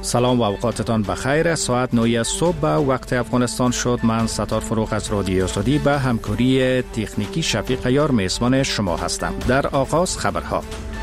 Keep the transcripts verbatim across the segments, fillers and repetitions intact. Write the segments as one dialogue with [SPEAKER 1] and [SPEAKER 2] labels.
[SPEAKER 1] سلام و اوقاتتان بخیر. ساعت نه صبح به وقت افغانستان شد. من ستار فروغ از رادیو سعودی به همکاری تکنیکی شفیق یار میزبان شما هستم. در آغاز خبرها.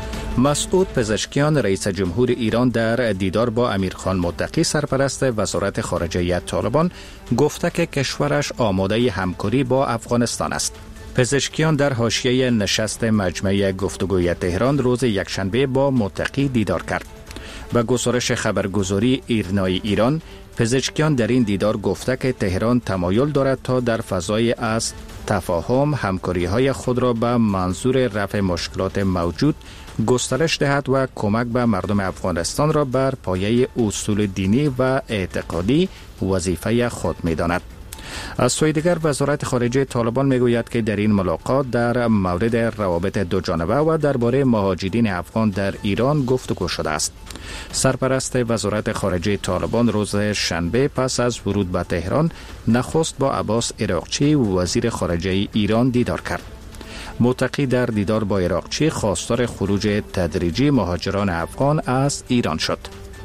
[SPEAKER 1] مسعود پزشکیان رئیس جمهور ایران در دیدار با امیرخان متقی سرپرست وزارت خارجه طالبان گفته که کشورش آماده همکاری با افغانستان است. پزشکیان در حاشیه نشست مجمع گفتگوی تهران روز یکشنبه با متقی دیدار کرد. به گزارش خبرگزاری ایرنای ایران، پزشکیان در این دیدار گفته که تهران تمایل دارد تا در فضای از تفاهم همکاری های خود را به منظور رفع مشکلات موجود گسترش دهد و کمک به مردم افغانستان را بر پایه اصول دینی و اعتقادی وظیفه خود می داند. از سوی دیگر وزارت خارجه طالبان میگوید که در این ملاقات در مورد روابط دو جانبه و درباره مهاجرین افغان در ایران گفتگو شده است. سرپرست وزارت خارجه طالبان روز شنبه پس از ورود به تهران نخست با عباس عراقچی وزیر خارجه ایران دیدار کرد. متقی در دیدار با عراقچی خواستار خروج تدریجی مهاجران افغان از ایران شد.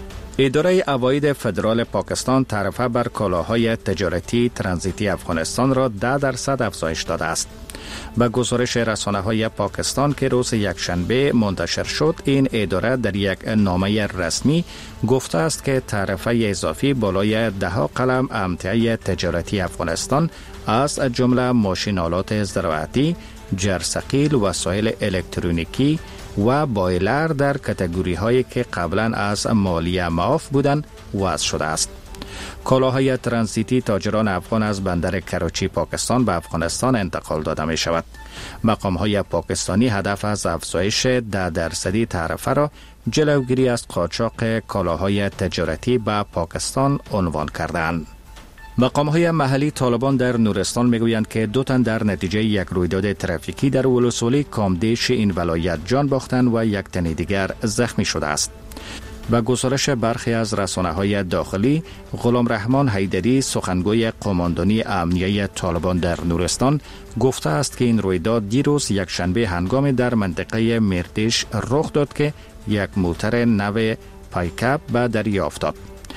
[SPEAKER 1] اداره عواید فدرال پاکستان تعرفه بر کالاهای تجارتی ترانزیتی افغانستان را ده درصد افزایش داده است. به گزارش رسانه‌های پاکستان که روز یکشنبه منتشر شد، این اداره در یک نامه رسمی گفته است که تعرفه اضافی بالای ده قلم امتیاز تجارتی افغانستان از جمله ماشین‌آلات زراعتی، جرثقیل، وسایل الکترونیکی و بایلر در کاتگوری هایی که قبلا از مالیه معاف بودند وضع شده است. کالاهای ترانزیتی تاجران افغان از بندر کراچی پاکستان به افغانستان انتقال داده می شود. مقام های پاکستانی هدف از افزایش ده درصدی تعرفه را جلوگیری از قاچاق کالاهای تجارتی به پاکستان عنوان کردند. مقام‌های محلی طالبان در نورستان میگویند که دو تن در نتیجه یک رویداد ترافیکی در ولسوالی کامدیش این ولایت جان باختند و یک تن دیگر زخمی شده است. به گزارش برخی از رسانه‌های داخلی، غلام رحمان حیدری سخنگوی قماندانی امنیه طالبان در نورستان گفته است که این رویداد دیروز یک شنبه هنگام در منطقه مردیش رخ داد که یک موتر نو پایکاپ به دریا افتاد.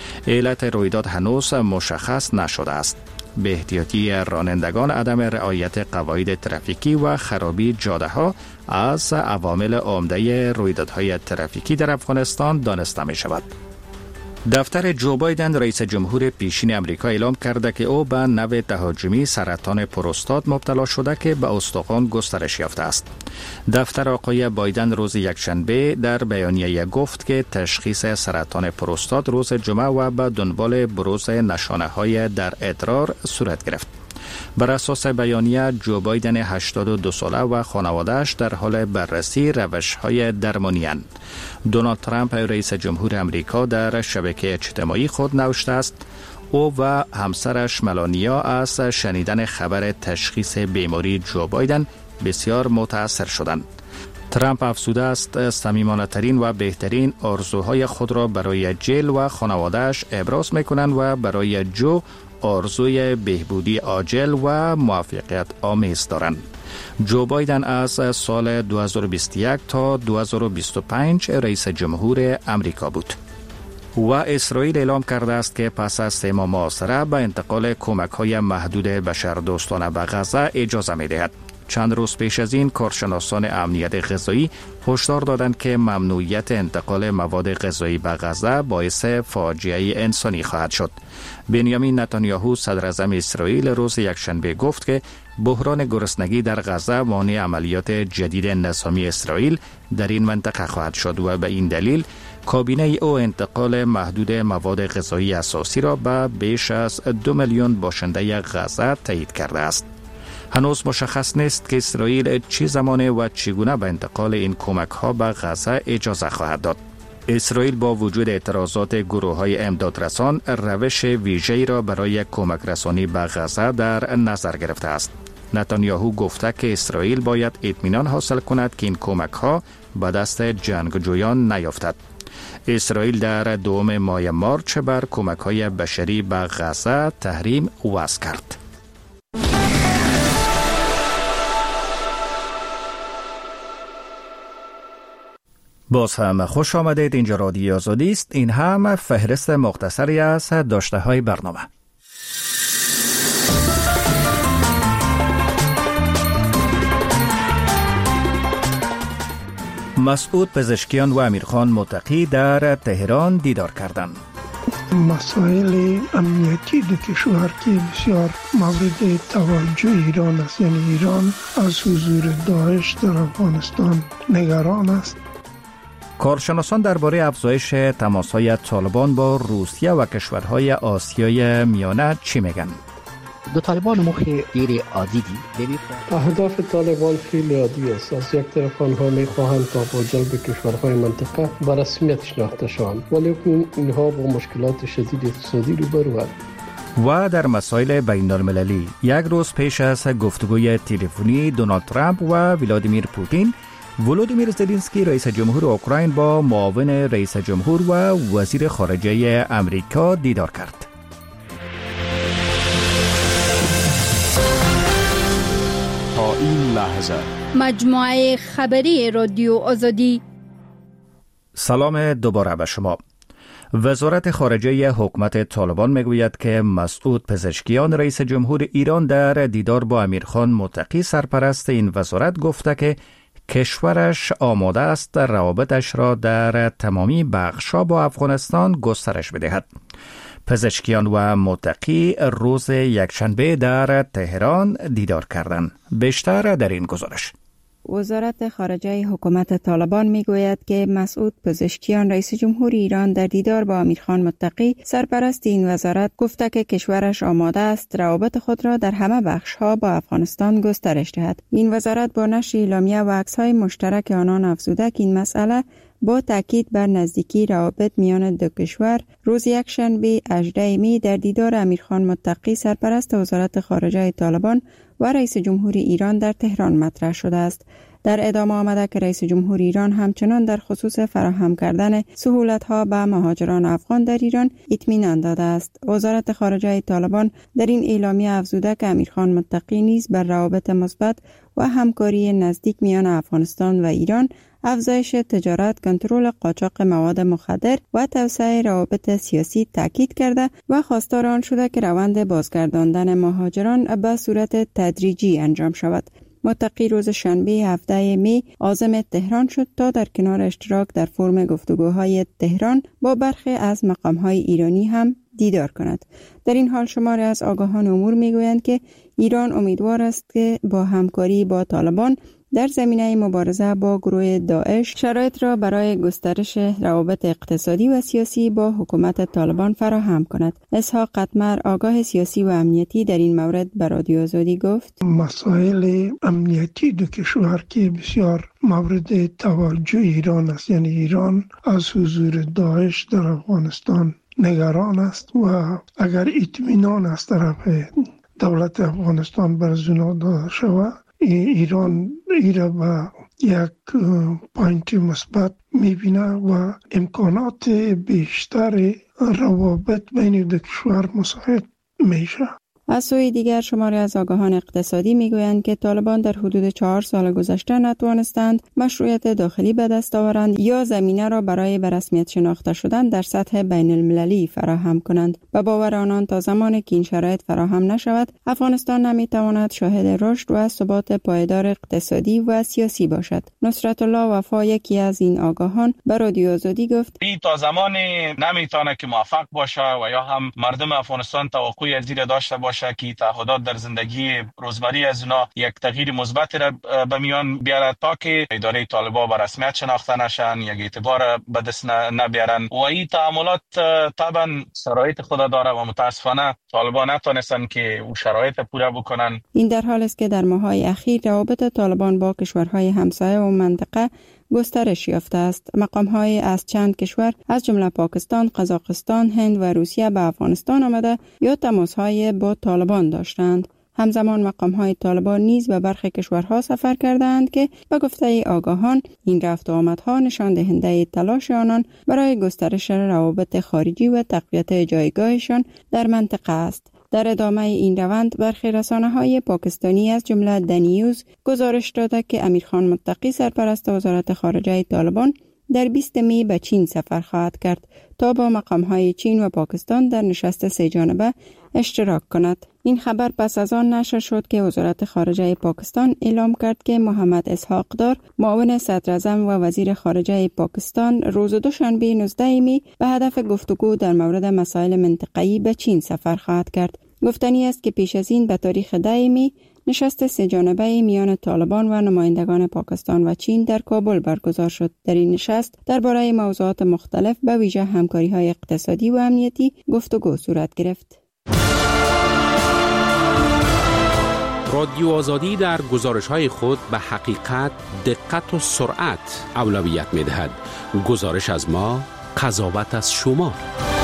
[SPEAKER 1] علت رویداد هنوز مشخص نشده است. به احتیاطی رانندگان عدم رعایت قواعد ترافیکی و خرابی جاده ها از عوامل عمده رویدادهای ترافیکی در افغانستان دانسته می شود. دفتر جو بایدن رئیس جمهور پیشین امریکا اعلام کرده که او به نوع تهاجمی سرطان پروستات مبتلا شده که به استخوان گسترش یافته است. دفتر آقای بایدن روز یکشنبه در بیانیه گفت که تشخیص سرطان پروستات روز جمعه و به دنبال بروز نشانه های در ادرار صورت گرفت. بر اساس بیانیه، جو بایدن هشتاد و دو ساله و خانواده‌اش در حال بررسی روش‌های درمانی اند. دونالد ترامپ رئیس جمهور امریکا در شبکه اجتماعی خود نوشته است او و همسرش ملانیا از شنیدن خبر تشخیص بیماری جو بایدن بسیار متاثر شدند. ترامپ افزوده است صمیمانه‌ترین و بهترین آرزوهای خود را برای جیل و خانواده‌اش ابراز می‌کنند و برای جو آرزوی بهبودی عاجل و موفقیت آمیز دارند. جو بایدن از سال دو هزار و بیست و یک تا دو هزار و بیست و پنج رئیس جمهور امریکا بود. و اسرائیل اعلام کرده است که پس از سه ماه محاصره به انتقال کمک‌های محدود بشردوستانه به غزه اجازه می‌دهد. چند روز پیش از این کارشناسان امنیت غذایی هشدار دادند که ممنوعیت انتقال مواد غذایی به غزه باعث فاجعه انسانی خواهد شد. بنیامین نتانیاهو صدر اعظم اسرائیل روز یکشنبه گفت که بحران گرسنگی در غزه مانع عملیات جدید نظامی اسرائیل در این منطقه خواهد شد و به این دلیل کابینه او انتقال محدود مواد غذایی اساسی را به بیش از دو میلیون باشنده غزه تایید کرده است. هنوز مشخص نیست که اسرائیل چه زمان و چگونه به انتقال این کمک ها به غزه اجازه خواهد داد. اسرائیل با وجود اعتراضات گروه های امدادرسان روش ویژه‌ای را برای کمک رسانی به غزه در نظر گرفته است. نتانیاهو گفته که اسرائیل باید اطمینان حاصل کند که این کمک ها به دست جنگجویان نیفتد. اسرائیل در دوم ماه مارچ بر کمک های بشری به غزه تحریم وضع کرد. باز هم خوش آمدید. اینجا رادیو آزادی است. این هم فهرست مختصری از داشته های برنامه. مسعود پزشکیان و امیرخان متقی در تهران دیدار کردند.
[SPEAKER 2] مسائل امنیتی دو کشور که بسیار مورد توجه ایران است، یعنی ایران از حضور داعش در افغانستان نگران است.
[SPEAKER 1] کارشناسان درباره افزایش تماس‌های طالبان با روسیه و کشورهای آسیای میانه چی میگن؟
[SPEAKER 3] دو طالبان مخی دیر عادی دی.
[SPEAKER 4] اهداف طالبان خیلی عادی است. از یک طرف آنها میخواهند تا با جلب کشورهای منطقه به رسمیت شناخته شوند، ولی اینها با مشکلات شدید اقتصادی روبروند.
[SPEAKER 1] و در مسائل بین المللی، یک روز پیش از گفتگوی تلفنی دونالد ترامپ و ولادیمیر پوتین، ولودیمیر زلنسکی رئیس جمهور اوکراین با معاون رئیس جمهور و وزیر خارجه امریکا دیدار کرد.
[SPEAKER 5] تا این لحظه
[SPEAKER 6] مجموعه خبری رادیو آزادی.
[SPEAKER 1] سلام دوباره به شما. وزارت خارجه حکومت طالبان میگوید که مسعود پزشکیان رئیس جمهور ایران در دیدار با امیرخان متقی سرپرست این وزارت گفته که کشورش آماده است روابطش را در تمامی بخش‌ها با افغانستان گسترش بدهد. پزشکیان و متقی روز یکشنبه در تهران دیدار کردند. بیشتر در این گزارش.
[SPEAKER 7] وزارت خارجه حکومت طالبان میگوید که مسعود پزشکیان رئیس جمهور ایران در دیدار با امیرخان متقی سرپرست این وزارت گفته که کشورش آماده است روابط خود را در همه بخش‌ها با افغانستان گسترش دهد. این وزارت با نشر اعلامیه و عکس‌های مشترک آنان افزوده که این مسئله با تاکید بر نزدیکی روابط میان دو کشور روز یکشنبه هجدهم می در دیدار امیرخان متقی سرپرست وزارت خارجه طالبان و رئیس جمهور ایران در تهران مطرح شده است. در ادامه آمده که رئیس جمهور ایران همچنان در خصوص فراهم کردن سهولت‌ها به مهاجران افغان در ایران اطمینان داده است. وزارت خارجه طالبان در این اعلامیه افزوده که امیرخان متقی نیز بر روابط مثبت و همکاری نزدیک میان افغانستان و ایران، افزایش تجارت، کنترل قاچاق مواد مخدر و توسعه روابط سیاسی تاکید کرده و خواستار آن شده که روند بازگرداندن مهاجران به صورت تدریجی انجام شود. متقی روز شنبه هفده می عازم تهران شد تا در کنار اشتراک در فرم گفتگوهای تهران با برخی از مقامهای ایرانی هم دیدار کند. در این حال شماری از آگاهان امور میگویند که ایران امیدوار است که با همکاری با طالبان در زمینه مبارزه با گروه داعش شرایط را برای گسترش روابط اقتصادی و سیاسی با حکومت طالبان فراهم کند. اسحاق قطمر، آگاه سیاسی و امنیتی، در این مورد به رادیو آزادی گفت:
[SPEAKER 2] مسائل امنیتی دو کشور که بسیار مورد توجه ایران است، یعنی ایران از حضور داعش در افغانستان نگران است و اگر اطمینان از طرف دولت افغانستان بر زنا داده شود، ایران ایرا با یک پوینت مثبت میبینه و امکانات بیشتر روابط بین دو کشور مساعد میشه.
[SPEAKER 7] از سوی دیگر شماری از آگاهان اقتصادی میگویند که طالبان در حدود چهار سال گذشته نتوانستند مشروعیت داخلی به دست آورند یا زمینه را برای به رسمیت شناخته شدن در سطح بین المللی فراهم کنند. به باور آنان تا زمانی که این شرایط فراهم نشود، افغانستان نمیتواند شاهد رشد و ثبات پایدار اقتصادی و سیاسی باشد. نصرت الله وفا، یکی از این آگاهان، به رادیو آزادی گفت:
[SPEAKER 8] این تا زمانی نمیتونه که موفق باشه و یا هم مردم افغانستان توقعی از زیر داشته باشه که تعهدات در زندگی روزمره از اونا یک تغییر مثبت را به میان بیاره تا که اداره طالبان به رسمیت شناخته نشن، یک اعتبار به دست نبیارن. و این تعاملات طبعا شرایط خود داره و متاسفانه طالبان نتونستن که اون شرایط پوره بکنن.
[SPEAKER 7] این در حالی است که در ماه‌های اخیر روابط طالبان با کشورهای همسایه و منطقه گسترش یافته است. مقام‌های از چند کشور از جمله پاکستان، قزاقستان، هند و روسیه به افغانستان آمده یا تماس‌های با طالبان داشتند. همزمان مقام‌های طالبان نیز به برخی کشورها سفر کردند که به گفته آگاهان این رفت و آمدها نشان دهنده تلاش آنان برای گسترش روابط خارجی و تقویت جایگاهشان در منطقه است. در ادامه این روند برخی رسانه‌های پاکستانی از جمله دنیوز گزارش داده که امیرخان متقی سرپرست وزارت خارجه طالبان در بیست می به چین سفر خواهد کرد تا با مقام‌های چین و پاکستان در نشست سه جانبه اشتراک کند. این خبر پس از آن نشر شد که وزارت خارجه پاکستان اعلام کرد که محمد اسحاق دار، معاون صدراعظم و وزیر خارجه پاکستان، روز دوشنبه نوزده می به هدف گفتگو در مورد مسائل منطقه‌ای به چین سفر خواهد کرد. گفتنی است که پیش از این به تاریخ ده می نشست سه جانبه میان طالبان و نمایندگان پاکستان و چین در کابل برگزار شد. در این نشست درباره موضوعات مختلف به ویژه همکاری‌های اقتصادی و امنیتی گفتگو صورت گرفت.
[SPEAKER 9] رادیو آزادی در گزارش‌های خود به حقیقت، دقت و سرعت اولویت می‌دهد. گزارش از ما، قضاوت از شما.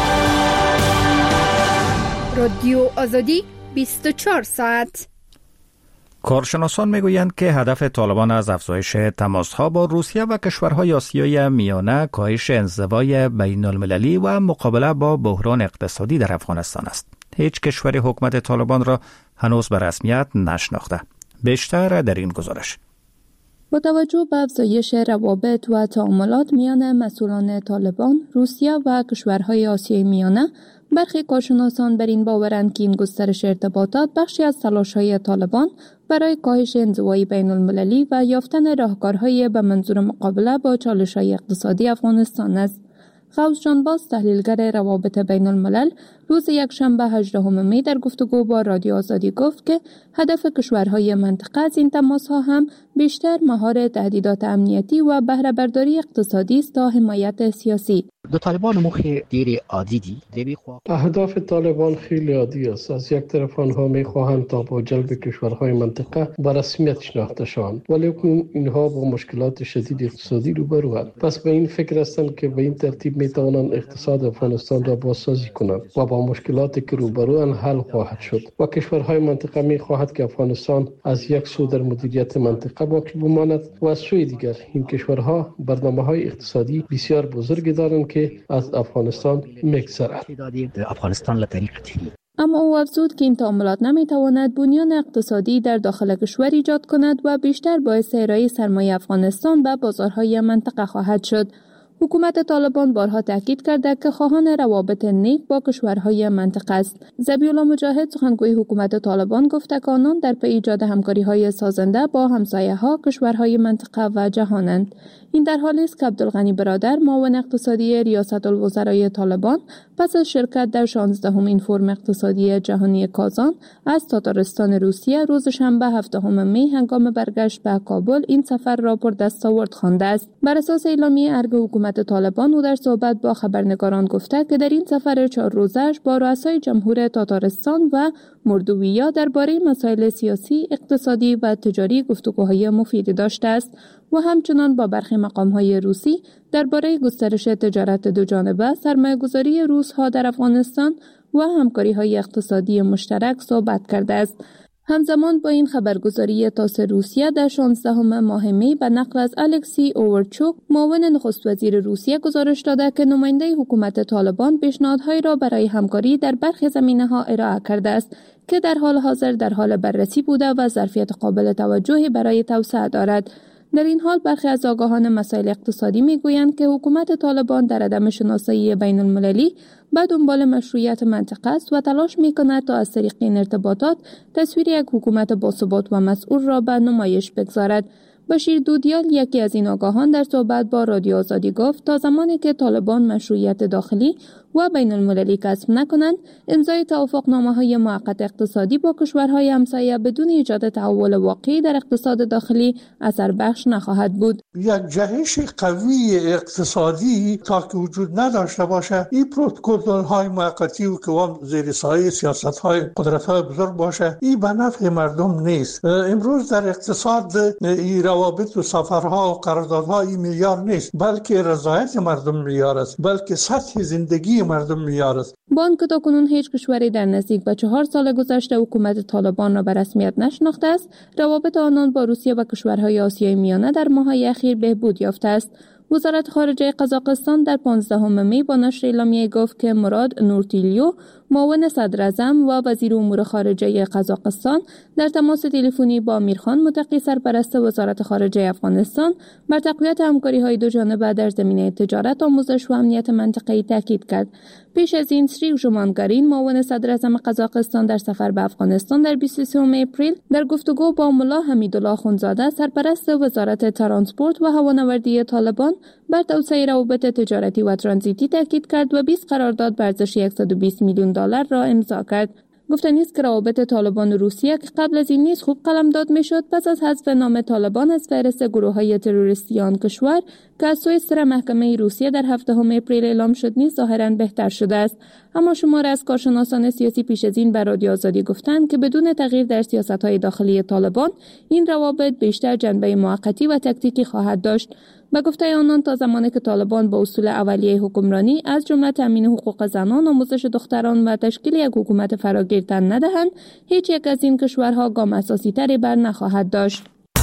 [SPEAKER 6] رادیو آزادی بیست و چهار ساعت.
[SPEAKER 1] کارشناسان میگویند که هدف طالبان از افزایش تماس‌ها با روسیه و کشورهای آسیای میانه کاهش انزوای بین المللی و مقابله با بحران اقتصادی در افغانستان است. هیچ کشوری حکومت طالبان را هنوز به رسمیت نشناخته. بیشتر در این گزارش.
[SPEAKER 10] با توجه به افزایش روابط و تعاملات میان مسئولان طالبان، روسیه و کشورهای آسیای میانه، برخی کارشناسان بر این باورند که این گسترش ارتباطات بخشی از تلاش‌های طالبان برای کاهش انزوای بین المللی و یافتن راهکارهای به منظور مقابله با چالش‌های اقتصادی افغانستان است. غوث جان باز، تحلیلگر روابط بین الملل، روز یکشنبه هجدهم می در گفتگو با رادیو آزادی گفت که هدف کشورهای منطقه از این تماس‌ها هم بیشتر مهار تهدیدات امنیتی و بهره برداری اقتصادی است تا حمایت سیاسی.
[SPEAKER 3] دو طالبان مخی دیر عادی دی.
[SPEAKER 4] اهداف طالبان خیلی عادی است. از یک طرف آنها می‌خواهند تا با جلب کشورهای منطقه به رسمیت شناخته شوند، ولی اینها با مشکلات شدید اقتصادی روبروند. پس به این فکر هستند که به این ترتیب می‌توانند اقتصاد افغانستان را بازسازی کنند و با مشکلاتی که روبروند حل خواهد شد. و کشورهای منطقه می‌خواهد که افغانستان از یک سو در مدیریت منطقه باقی بماند و از سوی دیگر این کشورها برنامه‌های اقتصادی بسیار بزرگی دارند که از افغانستان می‌گذرد.
[SPEAKER 10] اما او افزود که این تعاملات نمی‌تواند بنیان اقتصادی در داخل کشور ایجاد کند و بیشتر باعث ارائه سرمایه افغانستان به بازارهای منطقه خواهد شد. حکومت طالبان بارها تاکید کرده که خواهان روابط نیک با کشورهای منطقه است. ذبیح‌الله مجاهد، سخنگوی حکومت طالبان، گفت که آنان در پی ایجاد همکاری‌های سازنده با همسایه‌ها، کشورهای منطقه و جهانند. این در حالی است که عبدالغنی برادر، معاون اقتصادی ریاست الوزرای طالبان، پس از شرکت در شانزدهمین فورم اقتصادی جهانی کازان از تاتارستان روسیه روز شنبه هفدهم می هنگام برگشت به کابل این سفر را پر دستاورد خوانده است. بر اساس اعلامیه ارگ حکومت طالبان، او در صحبت با خبرنگاران گفته که در این سفر چهار روزه‌اش با رؤسای جمهور تاتارستان و مردویه درباره مسائل سیاسی، اقتصادی و تجاری گفتگوهای مفیدی داشته است و همچنان با برخی مقام‌های روسی درباره گسترش تجارت دوجانبه، سرمایه‌گذاری روس‌ها در افغانستان و همکاری‌های اقتصادی مشترک صحبت کرده است. همزمان با این خبرگزاری تاس روسیه در شانزدهم ماه می به نقل از الکسی اوورچوک، معاون نخست وزیر روسیه، گزارش داده که نماینده حکومت طالبان پیشنهادهایی را برای همکاری در برخی زمینه‌ها ارائه کرده است که در حال حاضر در حال بررسی بوده و ظرفیت قابل توجهی برای توسعه دارد. در این حال برخی از آگاهان مسائل اقتصادی میگویند که حکومت طالبان در عدم شناسایی بین المللی به دنبال مشروعیت منطقه است و تلاش میکند تا از طریق این ارتباطات تصویر یک حکومت باثبات و مسئول را به نمایش بگذارد. بشیر دودیال، یکی از این آگاهان، در صحبت با رادیو آزادی گفت تا زمانی که طالبان مشروعیت داخلی و بین المللی کسب نکنند، امضای توافقنامه‌های موقت اقتصادی با کشورهای همسایه بدون ایجاد تحول واقعی در اقتصاد داخلی اثر بخش نخواهد بود.
[SPEAKER 11] یک جهش قوی اقتصادی تا که وجود نداشته باشه، این پروتکل‌های موقتی و که وام زیر سایه سیاست‌های قدرت‌های بزرگ باشه، این به نفع مردم نیست. امروز در اقتصاد این روابط و سفرها و قراردادها این معیار نیست، بلکه رضایت مردم معیار است، بلکه سطح زندگی مردم معیار است.
[SPEAKER 10] با آنکه تاکنون هیچ کشوری در نزدیک به چهار سال گذشته حکومت طالبان را به رسمیت نشناخته است، روابط آنان با روسیه و کشورهای آسیای میانه در ماه‌های اخیر بهبود یافته است. وزارت خارجه قزاقستان در پانزدهم می با نشر اعلامیه گفت که مراد نورتیلیو، معاون صدر اعظم و وزیر امور خارجه قزاقستان در تماس تلفنی با امیرخان متقی سرپرست وزارت خارجه افغانستان بر تقویت همکاری‌های دو جانبه در زمینه تجارت، آموزش و امنیت منطقه‌ای تاکید کرد. پیش از این سری ژومانگارین معاون صدر اعظم قزاقستان در سفر به افغانستان در بیست و سوم اپریل در گفتگو با ملا حمیدالله اخوندزاده سرپرست وزارت ترانسپورت و هوانوردی طالبان بر توسعه روابط تجارتی و ترانزیتی تاکید کرد و بیست قرارداد به ارزش صد و بیست میلیون دلار را امضا کرد. گفتنی است که روابط طالبان و روسیه که قبل از این نیز خوب قلمداد میشد، پس از حذف نام طالبان از فهرست گروه‌های تروریستی آن کشور که از سوی سر محکمه روسیه در هفتم اپریل اعلام شد نیز ظاهراً بهتر شده است. اما شمار از کارشناسان سیاسی پیش از این بر رادیو آزادی گفتند که بدون تغییر در سیاست‌های داخلی طالبان این روابط بیشتر جنبه موقتی و تکتیکی خواهد داشت. به گفته آنان تا زمانی که طالبان با اصول اولیه حکمرانی از جمله تامین حقوق زنان، آموزش دختران و تشکیل یک حکومت فراگیر تن ندهند، هیچ یک از این کشورها گام اساسی تری بر نخواهد داشت.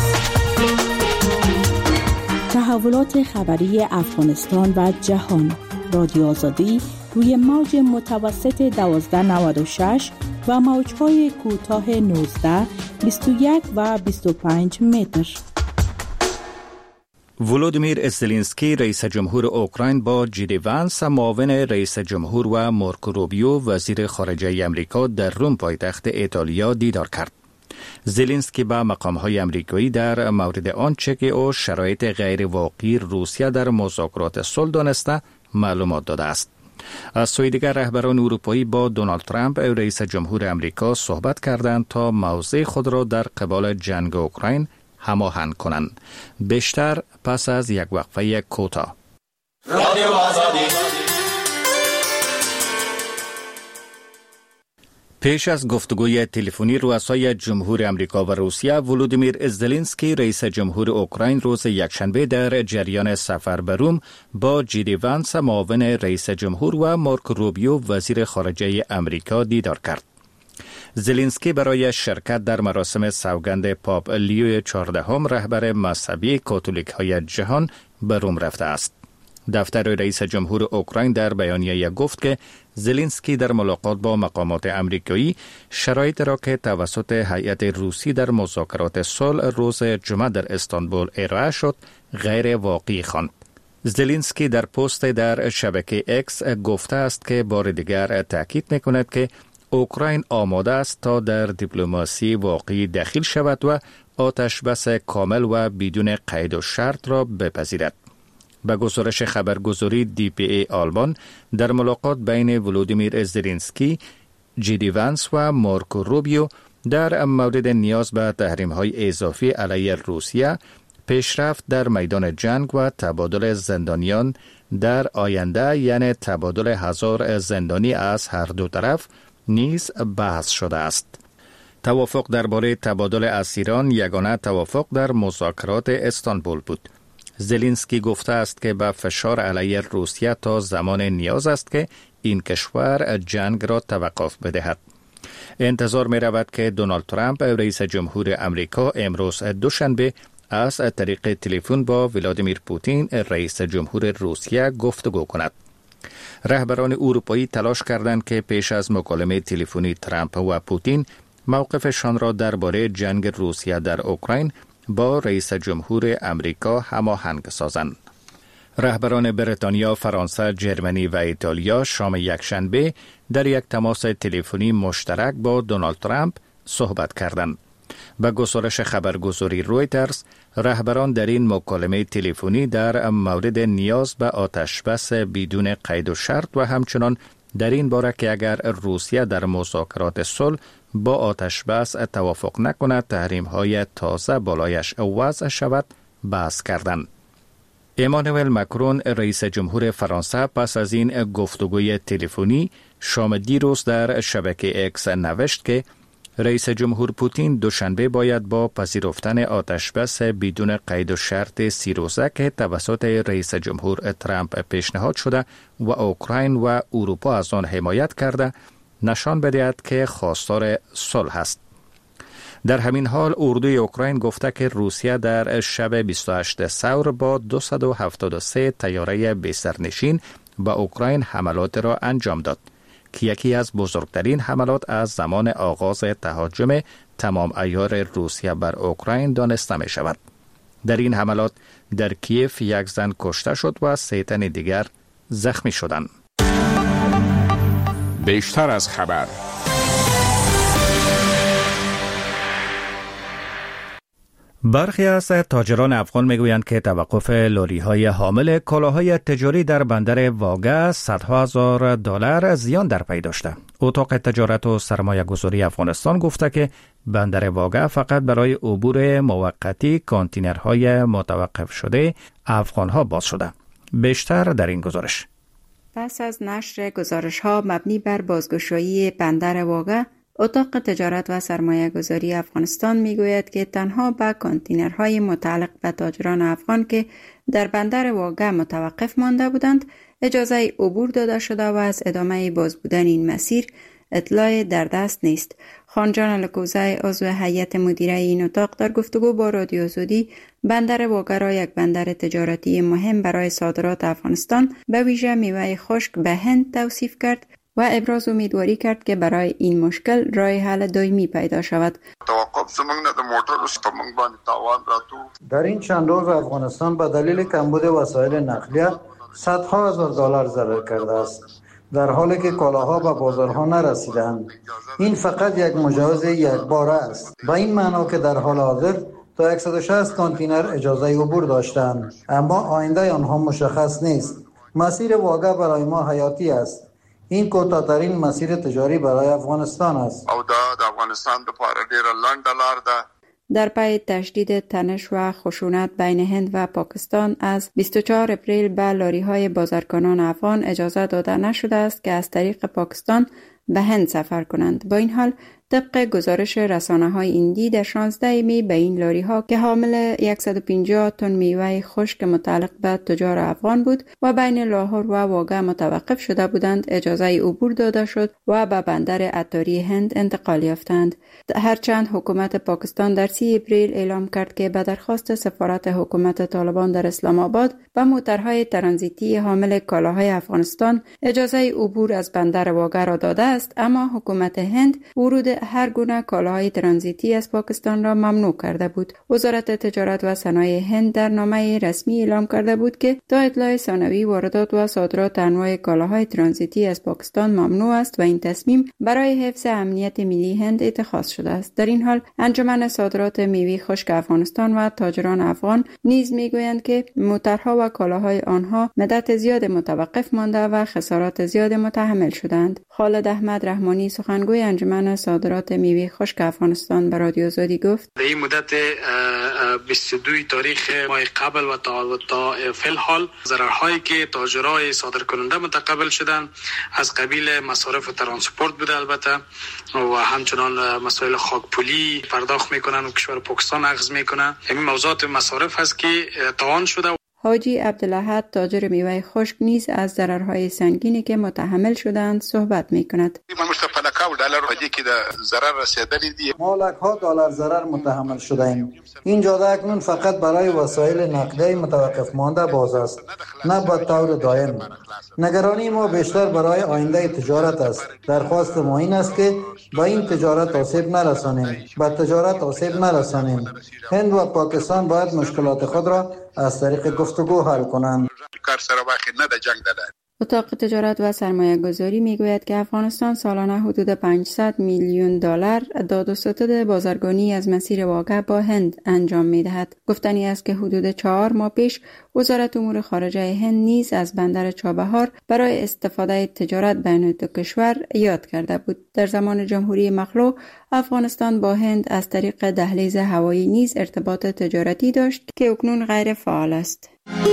[SPEAKER 12] تحولات خبری افغانستان و جهان. رادیو آزادی روی موج متوسط دوازده نود و شش و موج‌های کوتاه نوزده، بیست و یک و بیست و پنج متر.
[SPEAKER 1] ولودیمیر زلنسکی رئیس جمهور اوکراین با جی وانس معاون رئیس جمهور و مارکو روبیو وزیر خارجه امریکا در روم پایتخت ایتالیا دیدار کرد. زلنسکی با مقام‌های امریکایی در مورد آنچه که او شرایط غیر واقعی روسیه در مذاکرات صلح دانسته معلومات داده است. از سوی دیگر رهبران اروپایی با دونالد ترامپ رئیس جمهور امریکا صحبت کردند تا موضع خود را در قبال جنگ اوکراین هماهنگ کنند. بیشتر پس از یک وقفه کوتاه. رادیو آزادی. پیش از گفتگوی تلفنی رؤسای جمهور امریکا و روسیه، ولودیمیر زلنسکی رئیس جمهور اوکراین روز یکشنبه در جریان سفر به روم با جی وانس معاون رئیس جمهور و مارکو روبیو وزیر خارجه امریکا دیدار کرد. زلنسکی برای شرکت در مراسم سوگند پاپ لیو چهاردهم رهبر مذهبی کاتولیک های جهان به روم رفته است. دفتر رئیس جمهور اوکراین در بیانیه گفت که زلنسکی در ملاقات با مقامات امریکایی شرایط را که توسط هیئت روسی در مذاکرات صلح روز جمعه در استانبول ارائه شد غیر واقعی خواند. زلنسکی در پست در شبکه اکس گفته است که بار دیگر تاکید می‌کند که اوکراین آماده است تا در دیپلماسی واقعی دخیل شود و آتش بس کامل و بدون قید و شرط را بپذیرد. به گزارش خبرگزاری دی پی ای آلمان، در ملاقات بین ولودیمیر زلنسکی، جی وانس و مارکو روبیو در مورد نیاز به تحریم‌های اضافی علیه روسیه، پیشرفت در میدان جنگ و تبادل زندانیان در آینده، یعنی تبادل هزار زندانی از هر دو طرف نیز بحث شده است. توافق درباره تبادل اسیران یگانه توافق در مذاکرات استانبول بود. زلنسکی گفته است که به فشار علیه روسیه تا زمان نیاز است که این کشور جنگ را توقف بدهد. انتظار می رود که دونالد ترامپ رئیس جمهور امریکا امروز دوشنبه از طریق تلفن با ولادیمیر پوتین رئیس جمهور روسیه گفتگو کند. رهبران اروپایی تلاش کردند که پیش از مکالمه تلفنی ترامپ و پوتین موقفشان را درباره جنگ روسیه در اوکراین با رئیس جمهور امریکا هماهنگ سازند. رهبران بریتانیا، فرانسه، جرمنی و ایتالیا شام یکشنبه در یک تماس تلفنی مشترک با دونالد ترامپ صحبت کردند. به گزارش خبرگزاری رویترز، رهبران در این مکالمه تلفنی در مورد نیاز به آتشبس بدون قید و شرط و همچنان در این باره که اگر روسیه در مذاکرات صلح با آتشبس توافق نکند تحریم‌های تازه بالایش وضع شود بحث کردند. امانوئل مکرون رئیس جمهور فرانسه پس از این گفتگوی تلفنی شام دیروز در شبکه اکس نوشت که رئیس جمهور پوتین دوشنبه باید با پذیرفتن آتشبس بدون قید و شرط سی روزه که توسط رئیس جمهور ترامپ پیشنهاد شده و اوکراین و اروپا از آن حمایت کرده نشان بدهد که خواستار صلح است. در همین حال اردوی اوکراین گفته که روسیه در شب بیست و هشتم ثور با دویست و هفتاد و سه طیاره بی‌سرنشین به اوکراین حملات را انجام داد که یکی از بزرگترین حملات از زمان آغاز تهاجم تمام عیار روسیه بر اوکراین دانسته می شود. در این حملات در کیف یک زن کشته شد و سه تن دیگر زخمی شدند.
[SPEAKER 5] بیشتر از خبر.
[SPEAKER 1] برخی از تاجران افغان میگویند که توقف لوری‌های حامل کالاهای تجاری در بندر واگه صدها هزار دلار زیان در پی داشته. اتاق تجارت و سرمایه گذاری افغانستان گفته که بندر واگه فقط برای عبور موقتی کانتینرهای متوقف شده افغانها باز شده. بیشتر در این گزارش.
[SPEAKER 7] پس از نشر گزارش‌ها مبنی بر بازگشایی بندر واگه، اتاق تجارت و سرمایه گذاری افغانستان میگوید که تنها به کانتینرهای متعلق به تاجران افغان که در بندر واگه متوقف مانده بودند اجازه عبور داده شده و از ادامه باز بودن این مسیر اطلاع در دست نیست. خانجان لکوزه عضو هیئت مدیره این اتاق در گفتگو با رادیو آزادی بندر واگه را یک بندر تجارتی مهم برای صادرات افغانستان به ویژه میوه خشک به هند توصیف کرد و ابراز امیدواری کرد که برای این مشکل راه حل دائمی پیدا شود.
[SPEAKER 13] در این چند روز افغانستان به دلیل کمبود وسایل نقلیه صدها هزار دلار ضرر کرده است، در حالی که کالاها به بازارها نرسیدند. این فقط یک مجاز یک باره است، به این معنا که در حال حاضر تا صد و شصت کانتینر اجازه عبور داشتند، اما آینده آنها مشخص نیست. مسیر واگه برای ما حیاتی است. این کوتاه‌ترین مسیر تجاری برای افغانستان است.
[SPEAKER 14] او دا د افغانستان د پاره ډیره لنډه لار ده.
[SPEAKER 7] در پی تشدید تنش و خشونت بین هند و پاکستان از بیست و چهار اپریل به لاری‌های بازرگانان افغان اجازه داده نشده است که از طریق پاکستان به هند سفر کنند. با این حال طبق گزارش رسانه‌های هندی در شانزده می به این لاری‌ها که حامل صد و پنجاه تن میوه خشک متعلق به تجار افغان بود و بین لاهور و واگه متوقف شده بودند اجازه عبور داده شد و به بندر عطاری هند انتقال یافتند. هرچند حکومت پاکستان در سی اپریل اعلام کرد که به درخواست سفارت حکومت طالبان در اسلام آباد به موترهای ترانزیتی حامل کالاهای افغانستان اجازه عبور از بندر واگه را داده است، اما حکومت هند ورود هر گونه کالاهای ترانزیتی از پاکستان را ممنوع کرده بود. وزارت تجارت و صنایع هند در نامه رسمی اعلام کرده بود که تا اطلاع ثانوی واردات و صادرات انواع کالاهای ترانزیتی از پاکستان ممنوع است و این تصمیم برای حفظ امنیت ملی هند اتخاذ شده است. در این حال انجمن صادرات میوه خشک افغانستان و تاجران افغان نیز میگویند که موترها و کالاهای آنها مدت زیاد متوقف مانده و خسارات زیاد متحمل شدند. خالد احمد رحمانی سخنگوی انجمن صادرات میوه خشک افغانستان به رادیو آزادی گفت:
[SPEAKER 15] در این مدت بیست و دو تاریخ ماه قبل و تا تا فی الحال ضررهایی که تاجرای صادرکننده متقبل شدن از قبیل مصارف ترانسپورت بوده البته و همچنان مسائل خاکپولی پرداخت میکنن و کشور پاکستان اخذ میکنن. همین موضوعات مصارف هست که توان شده.
[SPEAKER 7] حاجی عبدالأحد تاجر میوه خشک نیز از ضررهای سنگینی که متحمل شدند صحبت میکند.
[SPEAKER 13] ما لک‌ها دلار ضرر متحمل شده ایم. این جاده اکنون فقط برای وسایل نقلیه متوقف مانده باز است، نه به طور دائم. نگرانی ما بیشتر برای آینده تجارت است. درخواست ما این است که با این تجارت آسیب نرسانیم، با تجارت آسیب نرسانیم. هند و پاکستان باید مشکلات خود را از طریق گفتگو حل کنند.
[SPEAKER 7] اتاق تجارت و سرمایه گذاری می گوید که افغانستان سالانه حدود پانصد میلیون دلار داد و ستد بازرگانی از مسیر واگه با هند انجام می دهد. گفتنی است که حدود چهار ماه پیش وزارت امور خارجه هند نیز از بندر چابهار برای استفاده تجارت بین دو کشور یاد کرده بود. در زمان جمهوری مخلوع افغانستان با هند از طریق دهلیز هوایی نیز ارتباط تجارتی داشت که اکنون غیر فعال است.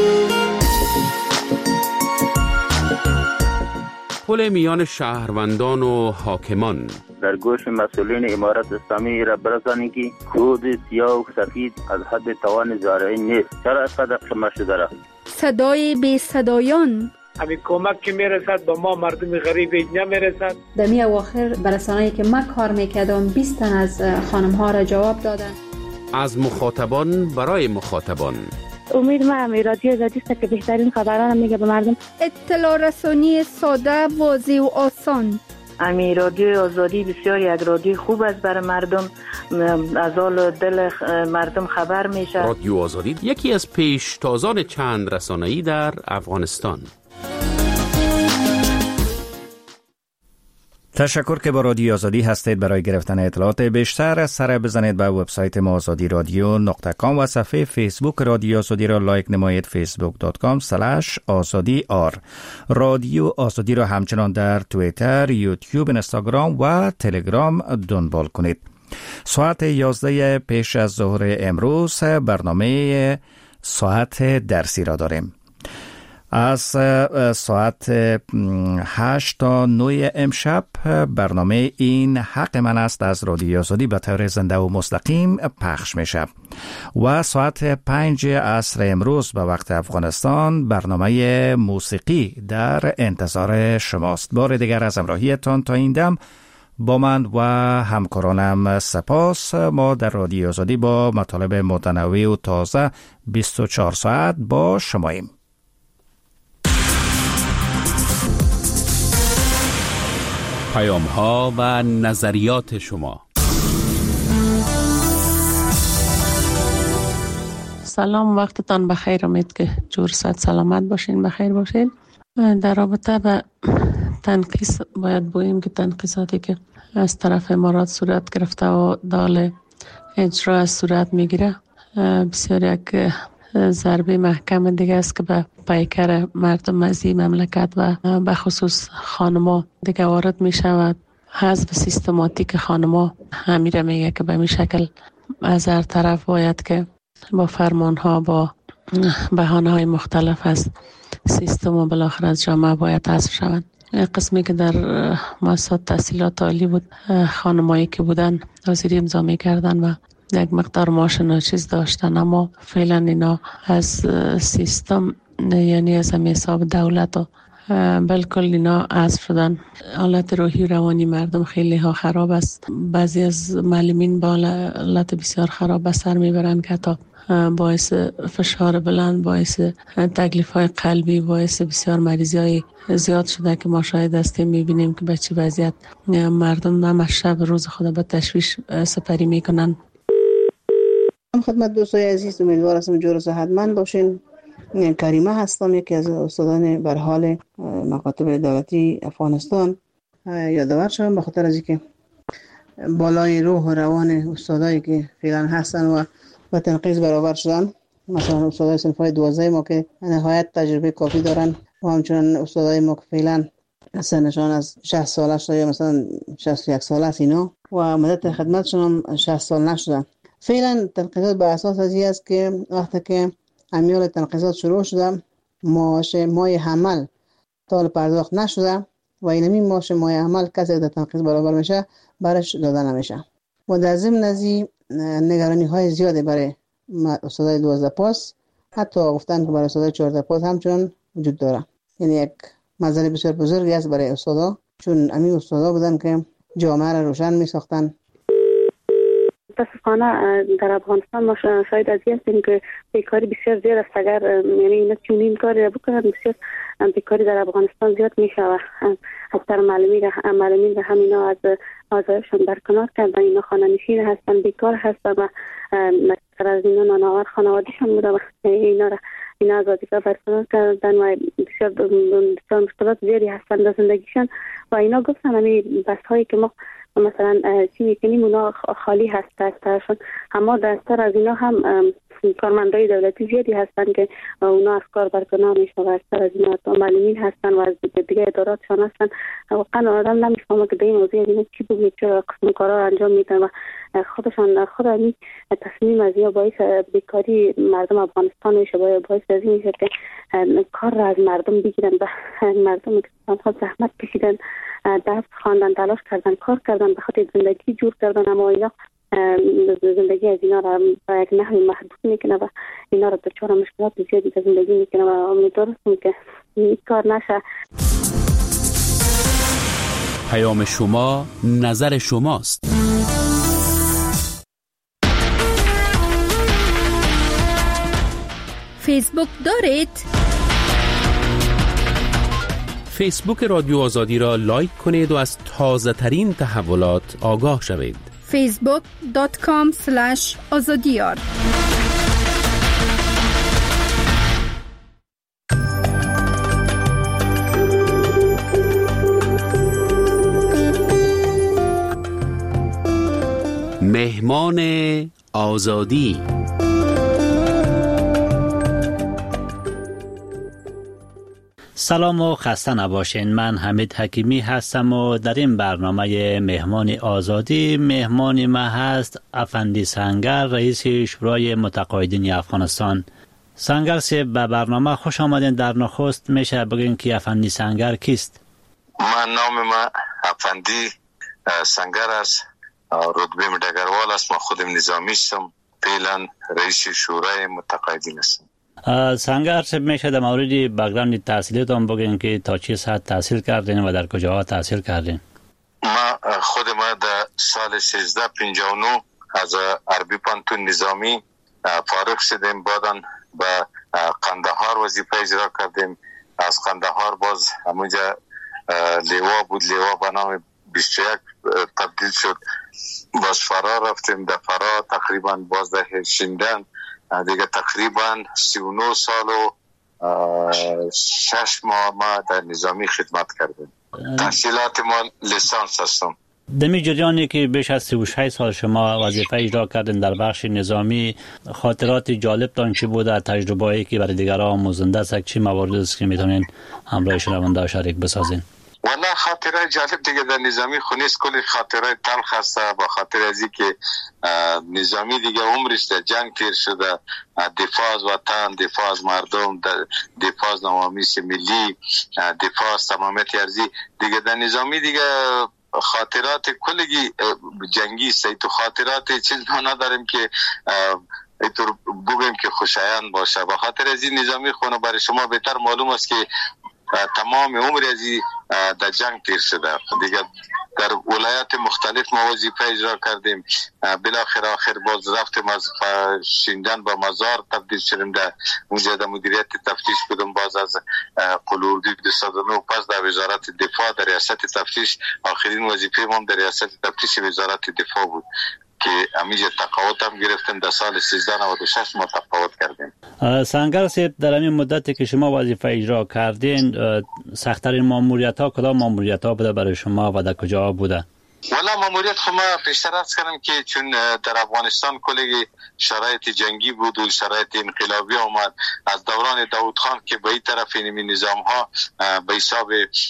[SPEAKER 9] پل میان شهروندان و حاکمان
[SPEAKER 16] در گوش مسئولین امارت اسلامی را برسانی که کود سیاه و سفید از حد توان زارعی نیست. چرا اینقدر خمه شده را؟
[SPEAKER 6] صدای بی صدایان
[SPEAKER 17] همین کمک که میرسد به ما مردم غریب نمیرسد.
[SPEAKER 10] در می اواخر برسانه‌ای که من کار میکردم بیست تن از خانم ها را جواب دادن.
[SPEAKER 9] از مخاطبان برای مخاطبان
[SPEAKER 18] امید ما هم رادیو آزادی است که بهترین خبران میگه به مردم.
[SPEAKER 6] اطلاع رسانی ساده، واضح و آسان.
[SPEAKER 19] امی رادیو آزادی بسیار یک رادیو خوب است برای مردم، از حال دل مردم خبر میشه.
[SPEAKER 9] رادیو آزادی یکی از پیشتازان چند رسانه‌ای در افغانستان.
[SPEAKER 1] تشکر که با رادیو آزادی هستید. برای گرفتن اطلاعات بیشتر سر بزنید به وبسایت ما آزادی رادیو نقطه کام و صفحه فیسبوک رادیو آزادی را لایک نمایید، فیسبوک دات کام اسلش آزادی آر. رادیو آزادی را همچنان در توییتر، یوتیوب، اینستاگرام و تلگرام دنبال کنید. ساعت یازده پیش از ظهر امروز برنامه ساعت درسی را داریم. از ساعت هشت تا نه امشب برنامه این حق من است از رادیو آزادی به طور زنده و مستقیم پخش میشه و ساعت پنج عصر امروز به وقت افغانستان برنامه موسیقی در انتظار شماست. بار دیگر از همراهیتان تا این دم با من و همکارانم سپاس. ما در رادیو آزادی با مطالب متنوع و تازه بیست و چهار ساعت با شماییم.
[SPEAKER 9] پیام ها و نظریات شما.
[SPEAKER 20] سلام، وقتتان بخیر. امید که جور صد سلامت باشین، بخیر باشین. در رابطه به تنقیص باید بگوییم که تنقیصاتی که از طرف امارات صورت گرفته و دال اجرا صورت میگیره بسیار یک ضربه محکم دیگه است که به پیکر مردم از این مملکت و به خصوص خانما دیگه وارد می شود. حذف سیستماتیک خانما همیره میگه که به می شکل از هر طرف باید که با فرمان ها با بهانه های مختلف از سیستم و بالاخره از جامعه باید حذف شود. قسمی که در مؤسسات تحصیلات عالی بود، خانمایی که بودن حاضری امضا می کردن و یک مقدار معاش ناچیز داشتن، اما فعلا اینا از سیستم یعنی از همه حساب دولت و بالکل اینا حذف شدن. حالت روحی روانی مردم خیلی ها خراب است. بعضی از معلمین با حالت بسیار خراب به سر میبرن که تا باعث فشار بلند، باعث تکلیف های قلبی، باعث بسیار مریضی های زیاد شده که ما شاید هستیم میبینیم که به چه وضعیت مردم هم شب روز خود به تشویش سپری میکنن.
[SPEAKER 21] خدمت دوستای عزیز، امیدوار هستم جور و صحتمند باشین. کریمه هستم، یکی از استادان به حال مکاتب دولتی افغانستان. یادآور شدم به خاطر از اینکه بالای روح و روان استادایی که فعلا هستن و با تنقیص برابر شدن، مثلا استادای صنفای دوازده ما که نهایت تجربه کافی دارن و همچنان استادای ما که فعلا سنشان از شصت ساله شده یا مثلا شصت و یک ساله است اینا و مدت خدمتشون هم شصت سال نشده. فعلا تنقیصات بر اساس از این است که وقتی که امیال تنقیصات شروع شده، معاش مای حمل تا پرداخت نشده و اینمی معاش مای حمل کسی در تنقیص برابر میشه برش داده نمیشه و در ضمن از این نگرانی های زیاده برای استادای دوازده پاس، حتی گفتن که برای استادای چهارده پاس همچنان وجود داره. یعنی یک مسئله بسیار بزرگی است برای استادا، چون امی استادا بودن که جامعه را روشن می ساختن.
[SPEAKER 18] متاسفانه در افغانستان ما شاید از این هستیم که بیکاری بسیار زیاد است. اگر یعنی اینا چونین کاری بکنن بسیار بیکاری در افغانستان زیاد میشه و اکثر معلمین معلمین همینا از آزادشون برکنار کردن. اینا خانه‌نشین هستن، بیکار هستن و مکتر از اینا نانآور خانوادهشون بوده و اینا را اینا از آزادی برکنار کردن و بسیار بسیار مشکلات زیادی هستن در زندگیشون و اینا گفتن همین بس هایی که ما مثلا چی میکنیم اونا خالی هست دستشون، اما دستر از اینا هم کارمندای دولتی زیادی هستن که اونا از کار برکنار میشن و دستر از اینا معلمین هستن و از دیگه اداراتشان هستن. واقعا آدم نمیفهمه که به این موضوع اینا چی بگه، چرا قسم کارا انجام میدن و خودشان خود این تصمیم از یا باعث بیکاری مردم افغانستان میشه، باعث از این میشه که کار را از مردم بگیرن و مردم که خود زحمت کشیدن، درس خواندن، تلاش کردن، کار کردن، به خاطر زندگی جور کردن، اما اینا زندگی از اینا را به یک نحوی محدود میکنه و اینا را دچار مشکلات زیادی در زندگی میکنه و امیدوارم که این کار نشه.
[SPEAKER 9] پیام شما نظر شماست.
[SPEAKER 6] فیسبوک دارید؟
[SPEAKER 9] فیسبوک رادیو آزادی را لایک کنید و از تازه ترین تحولات آگاه شوید.
[SPEAKER 6] فیسبوک دات کام اسلش آزادیار.
[SPEAKER 9] مهمان آزادی.
[SPEAKER 2] سلام و خسته نباشین. من حمید حکیمی هستم و در این برنامه مهمان آزادی مهمان ما هست افندی سنگر، رئیس شورای متقاعدین افغانستان. سنگر سی به برنامه خوش آمدین. در نخست میشه بگین که افندی سنگر کیست؟
[SPEAKER 22] من نام ما افندی سنگر است، رتبه مدگروال است. ما خودم نظامی هستم، فعلا رئیس شورای متقاعدین هستم.
[SPEAKER 2] سنگر صاحب میشه در مورد بک‌گراند تحصیلیتون بگین که تا چه ساعت تحصیل کردین و در کجاها تحصیل کردین؟
[SPEAKER 22] ما خود ما در سال سیزده پنجاه و نه از عربی پانتون نظامی فارغ شدیم، بعداً به قندهار وظیفه اجرا کردیم. از قندهار باز همونجا لیوا بود، لیوا به نام بیست و یک تبدیل شد. باز فرار رفتیم، در فرار تقریبا باز در شیندن دیگه تقریبا سی و نه سال و شش ماه ما در نظامی خدمت کردیم. تحصیلات ما لیسانس هستم.
[SPEAKER 2] دمی جریانی که بیش از سی و شش سال شما وظیفه اجرا کردین در بخش نظامی، خاطرات جالب تان چی بوده؟ تجربه‌ای که برای دیگران آموزنده است، چی موارد است که میتونین همراه شنونده شریک بسازین؟
[SPEAKER 22] والله خاطره جالب دیگه در نظامی خونیست، کلی خاطره تلخ است. با خاطر از که نظامی دیگه عمرش در جنگ تیر شده، دفاع از وطن، دفاع از مردم، دفاع از نوامیس ملی، دفاع از تمامیت ارضی دیگه در نظامی دیگه خاطرات کلی جنگی است. تو خاطرات چیز ما نداریم که اینطور بگیم که خوشایند باشه. با خاطر از این نظامی خونه برای شما بهتر معلوم است که تمام عمر ازی در جنگ تیر شده. دیگه در ولایات مختلف ما وظیفه اجرا کردیم. بالاخره آخر باز رفتیم از شیندن به مزار تبدیل شدیم، در اونجا در مدیریت تفتیش بودم. باز از قلوردی دویست و نه پس در وزارت دفاع در ریاست تفتیش، آخرین وظیفه ما در ریاست تفتیش وزارت دفاع بود که همیشه تقاعد هم گرفتیم. در سال سیزده نود و شش ما تقاعد کردیم.
[SPEAKER 2] سنگر صاحب، در این مدتی که شما وظیفه اجرا کردین، سخت‌ترین ماموریت ها کدام ماموریت ها بوده برای شما و در کجا بوده؟
[SPEAKER 22] والا ماموریت خود ما پیشتر از کردم که چون در افغانستان کلی شرایط جنگی بود و شرایط انقلابی آمد از دوران داود خان که به این طرف این نظام ها به حساب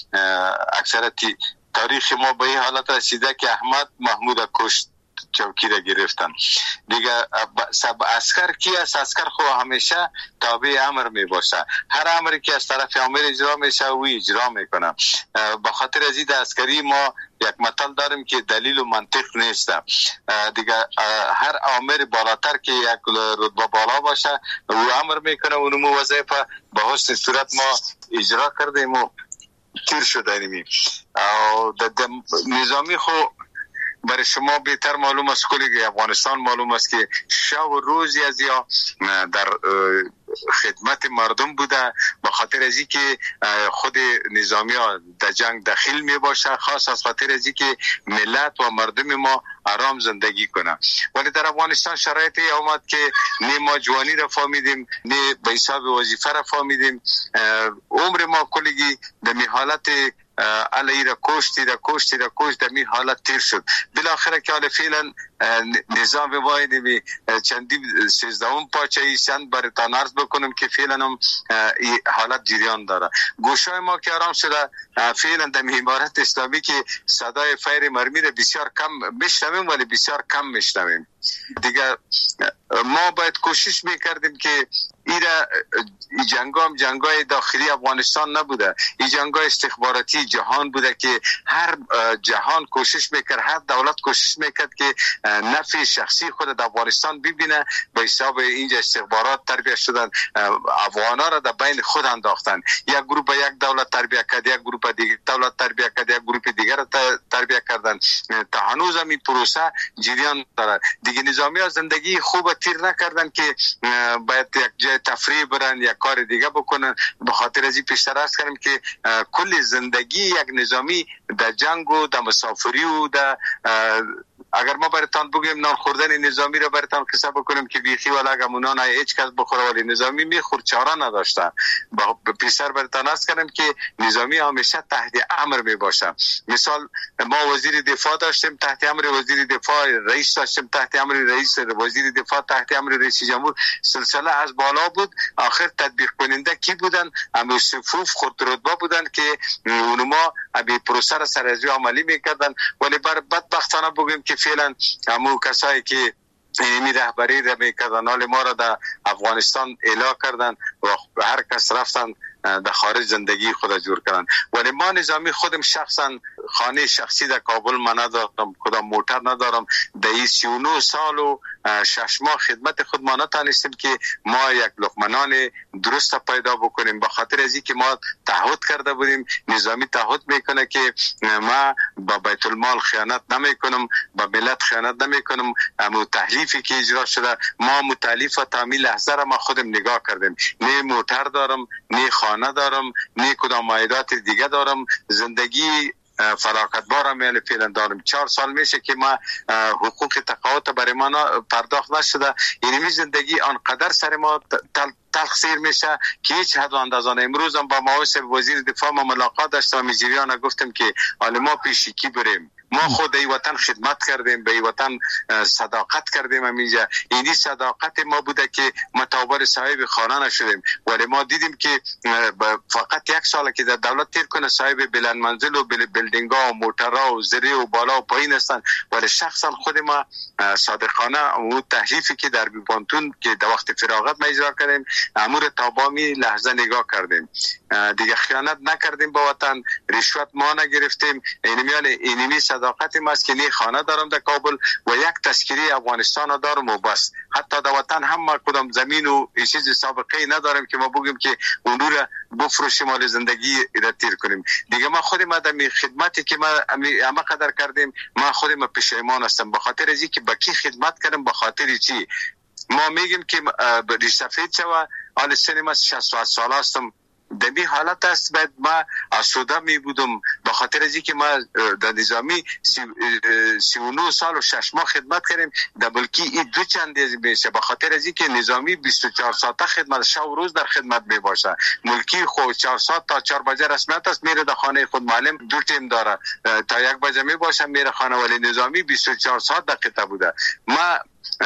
[SPEAKER 22] اکثرت تاریخ ما به این حالت رسیده که احمد محمود کشت چوکی را گرفتن دیگه. سب اسکر کی است؟ اسکر خو همیشه تابع امر می باشه. هر امری که از طرف امر اجرا میشه او اجرا میکنه. به خاطر از این اسکری ما یک مثال داریم که دلیل و منطق نیست دیگه. هر امر بالاتر که یک رتبه بالا باشه او امر میکنه، اونمو وظیفه به حسن صورت ما اجرا کردیم و تیر شدیم. در نظامی خو برای شما بهتر معلوم است، کلی افغانستان معلوم است که شب و روزی از یا در خدمت مردم بوده. به خاطر از اینکه خود نظامی ها در جنگ داخل می باشه، خاص از خاطر از اینکه ملت و مردم ما آرام زندگی کنه. ولی در افغانستان شرایطی آمد که نه ما جوانی را فهمیدیم، نه به حساب وظیفه را فهمیدیم. عمر ما کلی در حالت علی را کشتی را کشتی را کشت در می حالت تیر شد. بالاخره که حال فعلا نظام واحد می چندی سیزدهم پاچه ایسان برتان عرض بکنم که فعلا هم حالت جریان داره. گوشای ما که آرام شده فعلا در امارت اسلامی که صدای فیر مرمی را بسیار کم میشنویم، ولی بسیار کم میشنویم دیگه. ما باید کوشش میکردیم که ایرا جنگ هم جنگای داخلی افغانستان نبوده، این جنگای استخباراتی جهان بوده که هر جهان کوشش میکرد، هر دولت کوشش میکرد که نفع شخصی خود در افغانستان ببینه. به حساب اینجا استخبارات تربیت شدن، افغانا را در بین خود انداختن. یک گروه یک دولت تربیت کرد، یک گروه دیگر دولت تربیت کرد، یک گروه دیگر را تربیت کردن. تا هنوز هم این پروسه جریان داره دیگه. نظامی ها زندگی خوب تیر نکردن که باید یک جای تفریح برن یا کار دیگه بکنن. به خاطر از این پیشتر عرض کردم که کل زندگی یک نظامی در جنگ و در مسافری و در اگر ما براتان بگیم نان خوردن نظامی را براتان قصه بکنیم که بیخی ولا گمونان هیچ کس بخوره ولی نظامی میخور چاره نداشته. با پیشتر براتان عرض کردم که نظامی همیشه تحت امر می باشه. مثال ما وزیر دفاع داشتیم تحت امر وزیر دفاع، رئیس داشتیم تحت امر رئیس، وزیر دفاع تحت امر رئیس جمهور، سلسله از بالا بود. آخر تطبیق کننده کی بودن؟ همه صفوف خود رتبه بودن که اونما ابی پروسه را سرازی عملی میکردن. ولی بر بدبختانه بگیم که فعلا همو کسایی که این رهبری را میکردن حال ما را در افغانستان اعلا کردن و هر کس رفتن در خارج زندگی خود جور کردن. ولی ما نظامی خودم شخصا خانه شخصی در کابل ما ندارم، کدام موتر ندارم. در این سی و نه سال و شش ماه خدمت خود ما نتانستیم که ما یک لقمنان درست پیدا بکنیم. به خاطر از اینکه ما تعهد کرده بودیم، نظامی تعهد میکنه که ما با بیت المال خیانت نمیکنم، با ملت خیانت نمیکنم. اما تحلیفی که اجرا شده ما متعلیف و تعمیل لحظه را ما خودم نگاه کردیم. نه موتر دارم، نه خانه دارم، نه کدام عایدات دیگه دارم. زندگی فراغت بارم یعنی فعلا دارم. چهار سال میشه که ما حقوق تقاعد برای ما پرداخت نشده. یعنی زندگی آنقدر سر ما تلخیر میشه که هیچ حد و اندازه. امروز هم با معاوض وزیر دفاع ما ملاقات داشتم و میجریان گفتم که حالا ما پیشکی بریم. ما خود ای وطن خدمت کردیم، به ای وطن صداقت کردیم. همینجا اینی صداقت ما بوده که متعابر صاحب خانه نشدیم. ولی ما دیدیم که فقط یک سال که در دولت تیر کنه صاحب بلند منزل و بلدینگ ها و موترها و زری و بالا و پایین هستن. ولی شخصا خود ما صادقانه اون تحریفی که در بیپانتون که در وقت فراغت ما اجرا کردیم امور تابامی لحظه نگاه کردیم. دیگه خیانت نکردیم با وطن، رشوت ما نگرفتیم. اینمیان اینمی صداقت ما است که نه خانه دارم در کابل و یک تذکری افغانستان دارم و بس. حتی در وطن هم ما کدام زمین و چیز سابقه نداریم که ما بگیم که اون رو بفروشیم مال زندگی را تیر کنیم. دیگه ما خود ما در خدمتی که ما همه قدر کردیم ما خود ما پشیمان هستم. به خاطر از اینکه با کی خدمت کردم، به خاطر چی ما میگیم که ریش سفید شوه. حال سن ما شصت و هشت ساله هستم. در این حالت است باید ما آسوده می بودم. به خاطر از اینکه ما در نظامی سی, سی و نه سال و شش ماه خدمت کردیم. در بلکی این دو چند میشه. به خاطر از اینکه نظامی بیست و چهار ساعته خدمت، شب و روز در خدمت می باشه. ملکی خود چهار ساعت تا چهار بجه رسمیت است، میره در خانه خود. معلم دو تیم داره تا یک بجه می باشه میره خانه. ولی نظامی بیست و چهار ساعت دقیقه بوده. ما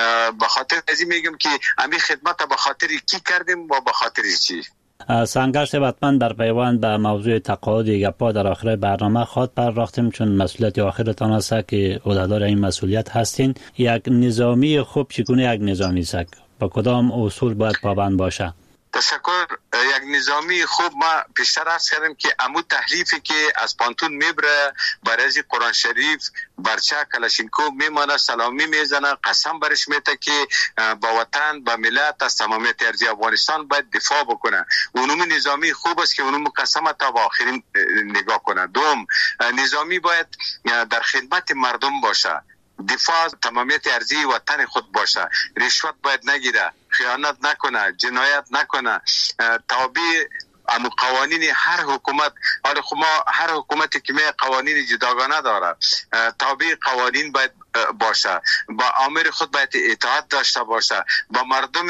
[SPEAKER 22] به خاطر از این میگم که همین خدمت به خاطر کی کردیم و به خاطر چی.
[SPEAKER 2] سنگر صاحب حتما در پیوند به موضوع تقاعد گپا در آخر برنامه خواهد پرداختیم، چون مسئولیت آخرتان است که عهدهدار این مسئولیت هستین. یک نظامی خوب چگونه یک نظامی است؟ با کدام اصول باید پابند باشه؟
[SPEAKER 22] تشکر. یک نظامی خوب ما پیشتر عرض کردیم که عمو تحریفی که از پانتون میبره برای قرآن شریف برچه کلاشینکوف میمانه، سلامی میزنه، قسم برش میته که با وطن با ملت از تمامیت ارضی افغانستان باید دفاع بکنه. اونم نظامی خوب است که اونم قسم تا با آخرین نگاه کنه. دوم، نظامی باید در خدمت مردم باشه، دفاع تمامیت ارضی وطن خود باشه، رشوت باید نگیره، خیانت نکنه، جنایت نکنه، تابع اما قوانین هر حکومت. حالا خب ما هر حکومتی که می قوانین جداگانه داره، تابع قوانین باید باشه، با آمر خود باید اطاعت داشته باشه، با مردم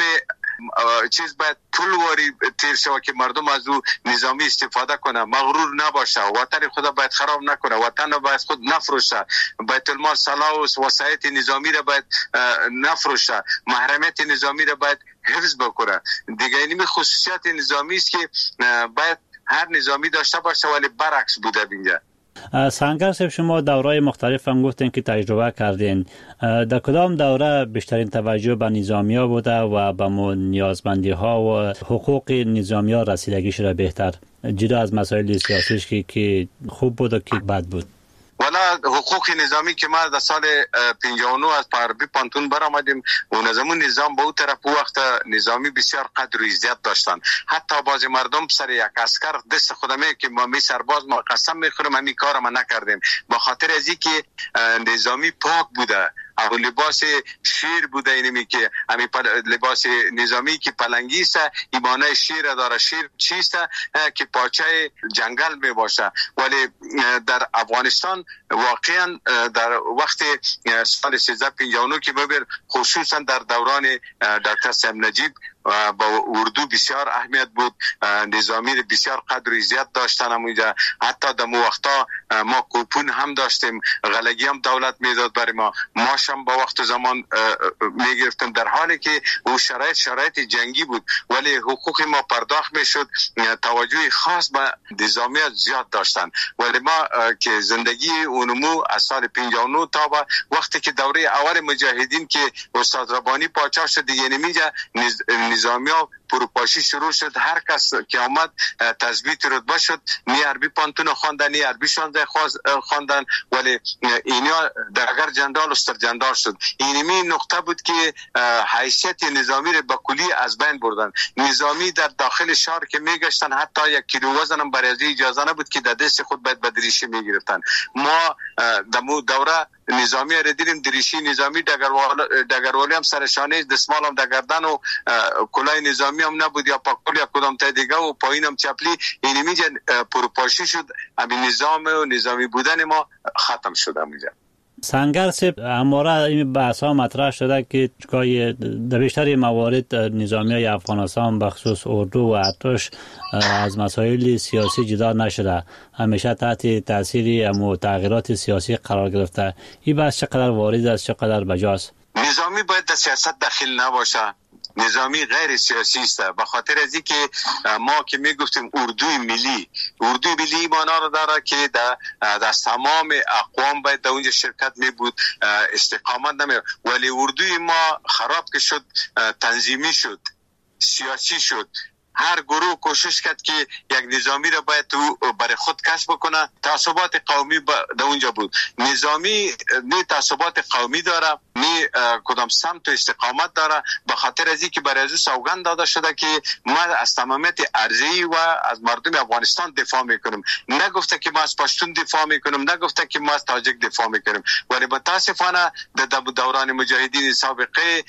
[SPEAKER 22] چیز باید پول واری تیر شود که مردم از او نظامی استفاده کنه، مغرور نباشه، وطن خدا باید خراب نکنه، وطن باید خود نفروشه، بیت المال صلاح و وسایت نظامی را باید نفروشه، محرمیت نظامی را باید حفظ بکنه. دیگه اینمی خصوصیت نظامی است که باید هر نظامی داشته باشه، ولی برعکس بوده بینجا.
[SPEAKER 2] سنگر صاحب، شما دورهای مختلف هم گفتین که تجربه کردین. در کدام دوره بیشترین توجه به نظامی ها بوده و به نیازمندی ها و حقوق نظامی ها رسیدگیش را بهتر، جدا از مسائل سیاسیش که, که خوب بود و که بد بود؟
[SPEAKER 22] والا حقوق نظامی که ما در سال پنجاه و نه از پاربی پانتون برآمدیم و نظام نظام به اون طرف وقت نظامی بسیار قدر و عزت داشتن. حتی بعضی مردم سر یک عسکر دست خودمه که ما می سرباز ما قسم میخوریم همین کار ما نکردیم، با خاطر از اینکه نظامی پاک بوده. او لباس شیر بوده، اینمی که همین لباس نظامی که پلنگی است، ایمانه شیر داره. شیر چیست؟ که پاچه جنگل می باشه. ولی در افغانستان واقعا در وقت سال سیزده صد و پنجاه و نه که ببر، خصوصا در دوران دکتر صاحب نجیب با اردو بسیار اهمیت بود، نظامی بسیار قدر و عزت داشتن. همونجا حتی در مو وقتا ما کوپون هم داشتیم، غلگی هم دولت میداد برای ما، ماش هم با وقت و زمان میگرفتیم، در حالی که او شرایط شرایط جنگی بود ولی حقوق ما پرداخت میشد. توجه خاص به نظامیات زیاد داشتن. ولی ما که زندگی اونمو از سال پنجاه و نه تا با وقتی که دوره اول مجاهدین که استاد ربانی پاچا شد دیگه، نمیجا نظامی ها پروپاشی شروع شد. هر کس که آمد تثبیت رتبه شد، نی عربی پانتون خواندن، نی عربی شانزده خواندن، ولی اینا درگر جندال و سرجندال شد. اینمی نقطه بود که حیثیت نظامی رو به کلی از بین بردن. نظامی در داخل شهر که میگشتن حتی یک کیلو وزن هم برای اجازه نبود که در دست خود باید به دریشی میگرفتن. ما دمو دوره نظامی را دیدیم، دریشی نظامی، دگروالی هم سرشانه، دستمال هم دگردن و کلاه نظامی هم نبود یا پاکول یا کدام تا دیگه و پایین هم چپلی. اینی میجا پروپاشی شد. همین نظام و نظامی بودن ما ختم شد. همینجا
[SPEAKER 2] سنگر سب همواره این بحث ها مطرح شده که در بیشتر موارد نظامی های افغانستان بخصوص اردو و ارتش از مسائل سیاسی جدا نشده، همیشه تحت تاثیر تغییرات سیاسی قرار گرفته. این بحث چقدر وارد است، چقدر بجاست؟
[SPEAKER 22] نظامی باید در سیاست داخل نباشه. نظامی غیر سیاسی است، به خاطر از اینکه ما که میگفتیم اردوی ملی، اردوی ملی معنا را داره که در از تمام اقوام باید در اونجا شرکت می بود، استقامت نمی. ولی اردوی ما خراب که شد، تنظیمی شد، سیاسی شد. هر گروه کوشش کرد که یک نظامی را باید تو برای خود کشف بکنه. تعصبات قومی در اونجا بود. نظامی نه تعصبات قومی داره، نه کدام سمت و استقامت داره، به خاطر از اینکه برای از سوگند داده شده که ما از تمامیت ارضی و از مردم افغانستان دفاع میکنیم. نگفته که ما از پشتون دفاع میکنیم، نگفته که ما از تاجک دفاع میکنیم. ولی متاسفانه در دوران مجاهدین سابقه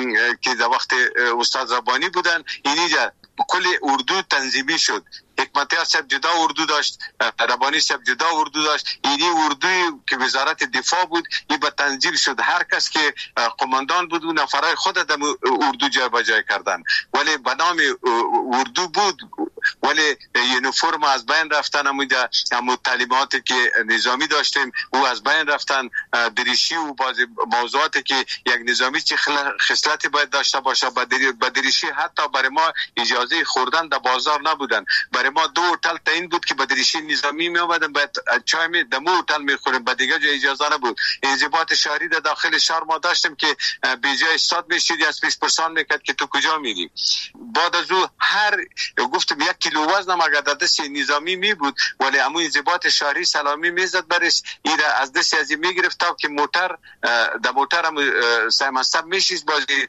[SPEAKER 22] که در وقت استاد ربانی بودن، اینجا کل اردو تنظیمی شد. حکمتیار صاحب جدا اردو داشت، ربانی صاحب جدا اردو داشت. اینی اردوی که وزارت دفاع بود، این به تنظیم شد. هر کس که قماندان بود و نفرای خود در اردو جای بجای کردن. ولی به نام اردو بود، ولی یونیفرم از بین رفتن. همونجا همون تعلیماتی که نظامی داشتیم او از بین رفتن. دریشی و بعضی موضوعاتی که یک نظامی چه خصلتی باید داشته باشه، با دریشی حتی برای ما اجازه خوردن در بازار نبودن. برای ما دو هتل تعیین بود که با دریشی نظامی می اومدن، باید چای می دمو هتل میخوریم، با دیگه جای اجازه نبود. انضباط شهری در داخل شهر ما داشتیم که به جای استاد میشید از پیش پرسان میکرد که تو کجا میری. بعد از او هر گفتم یک کیلو وزن مگر در دست نظامی می بود، ولی همون انضباط شهری سلامی میزد برش، ایره از دست از میگرفت تا که موتر در موتر هم سیمنسب میشید، بازی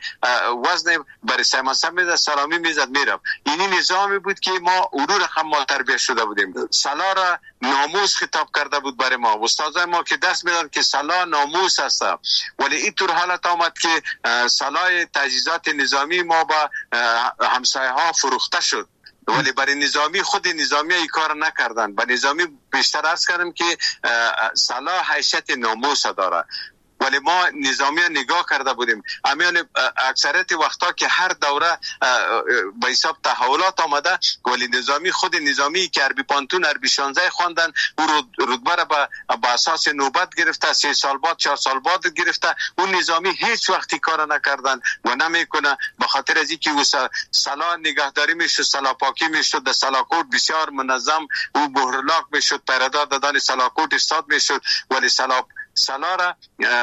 [SPEAKER 22] وزن برای سیمنسب میزد، سلامی میزد میرم. اینی نظامی بود که ما اون رقم ما تربیت شده بودیم. سلا را ناموس خطاب کرده بود برای ما. استادای ما که دست میدن که سلا ناموس است، ولی اینطور حالت آمد که سلای تجهیزات نظامی ما با همسایه ها فروخته شد. ولی برای نظامی خود نظامی ای کار نکردن. برای نظامی بیشتر عرض کردم که سلا حیثیت ناموس داره. ولی ما نظامی نگاه کرده بودیم. امیان اکثریت وقتا که هر دوره به حساب تحولات آمده، ولی نظامی خود نظامی که عربی پانتون عربی شانزده خواندن، او رتبه را به اساس نوبت گرفته، سه سال بعد چهار سال بعد گرفته. اون نظامی هیچ وقتی کار نکردن و نمیکنه، به خاطر از اینکه او سلا نگهداری میشد، سلا پاکی میشد، در سلاکوت بسیار منظم او بهرلاک میشد، پیرادار دادن سلاکوت استاد میشد. ولی سلا سلا را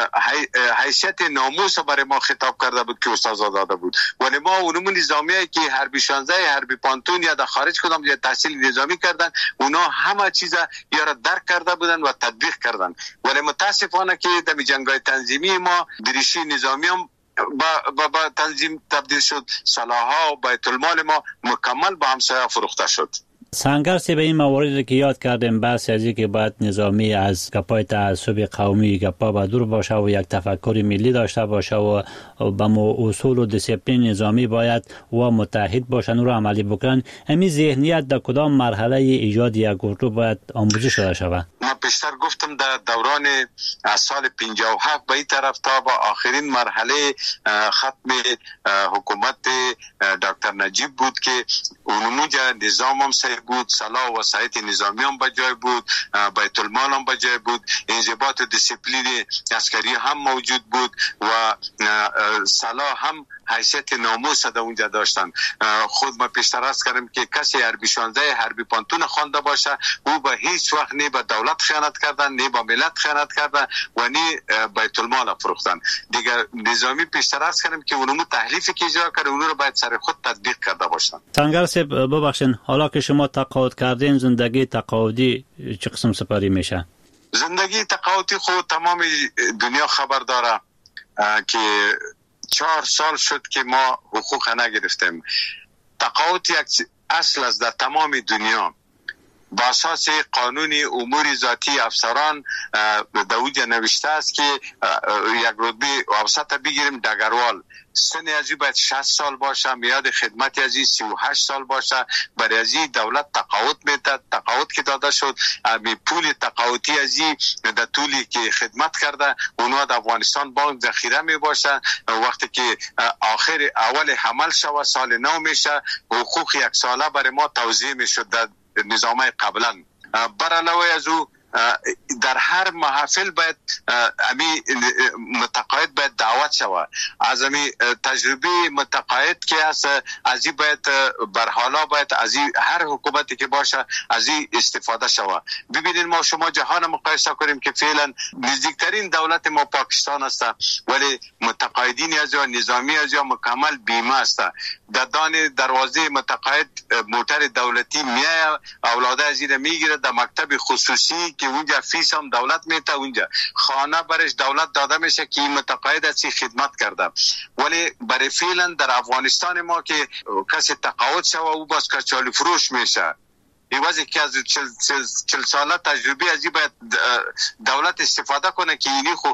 [SPEAKER 22] حیثیت ناموس برای ما خطاب کرده بود که استاد داده بود. ولی ما اونمون نظامیه که حربی شانزده، حربی پانتون یا در خارج کدام یا تحصیل نظامی کردن، اونا همه چیزا یا را درک کرده بودن و تطبیق کردن. ولی متاسفانه که در جنگای تنظیمی ما دریشی نظامی هم با, با, با تنظیم تبدیل شد. سلاحا و بیت المال ما مکمل با همسایه فروخته شد.
[SPEAKER 2] سنگر سی به این مواردی که یاد کردیم، بحث از که باید نظامی از گپای تعصب قومی گپا با دور باشه و یک تفکر ملی داشته باشه و با اصول و دیسیپلین نظامی باید و متحد باشن و رو عملی بکنن. همین ذهنیت در کدام مرحله ایجاد یک گروه باید آموزش داده شود؟
[SPEAKER 22] ما پیشتر گفتم در دوران از سال پنجاه و هفت به این طرف تا با آخرین مرحله ختم حکومت دکتر نجیب بود که اونموجه نظام هم صحیح بود، سلاح و وسایط نظامی هم بجای بود، بیت المال هم بجای بود، انضباط و دیسیپلین عسکری هم موجود بود و سلاح هم حیثیت ناموس در اونجا داشتن. خود ما پیشتر از کردم که کسی حربی شانزده حربی پانتون خوانده باشه او به هیچ وقت نه به دولت خیانت کردن، نه به ملت خیانت کردن و نه بیت المال فروختن. دیگه نظامی پیشتر از کردم که اونمو تحلیفی که اجرا کرده اونو رو باید سر خود تطبیق کرده باشن.
[SPEAKER 2] سنگر صاحب ببخشین، حالا که شما تقاعد کردین، زندگی تقاعدی چه قسم سپری میشه؟
[SPEAKER 22] زندگی تقاعدی خود تمام دنیا خبر داره که چهار سال شد که ما حقوق نگرفتیم. تقاعد یک اصل است در تمام دنیا. با اساس قانون امور ذاتی افسران در اوجه نوشته است که یک رتبه اوسط بگیریم دگروال، سن ازی باید شصت سال باشه، میاد خدمت ازی سی و هشت سال باشه. برای ازی دولت تقاعد میده. تقاعد که داده شد می پول تقاعدی ازی در طولی که خدمت کرده اونها در افغانستان بانک ذخیره می باشه. وقتی که آخر اول حمل شوه سال نو میشه، حقوق یک ساله برای ما توزیع میشد در نظامه قبلا. بر علاوه از او در هر محفل باید امی متقاعد باید دعوت شود. از امی تجربه متقاعد که است از این باید بر حالا باید از هر حکومتی که باشه از این استفاده شود. ببینید ما شما جهان مقایسه کنیم که فعلا نزدیکترین دولت ما پاکستان است ولی متقاعدین از یا نظامی از یا مکمل بیمه است. در دان دروازه متقاعد موتر دولتی میاد، اولاده از این میگیره در مکتب خصوصی که اونجا فیس هم دولت میته، اونجا خانه برش دولت داده میشه که متقاعد از خدمت کرده. ولی برای فعلا در افغانستان ما که کسی تقاعد شوه او باز کچالی فروش میشه. ایوازی که از چل, چل, چل ساله تجربه ازی باید دولت استفاده کنه که اینی خو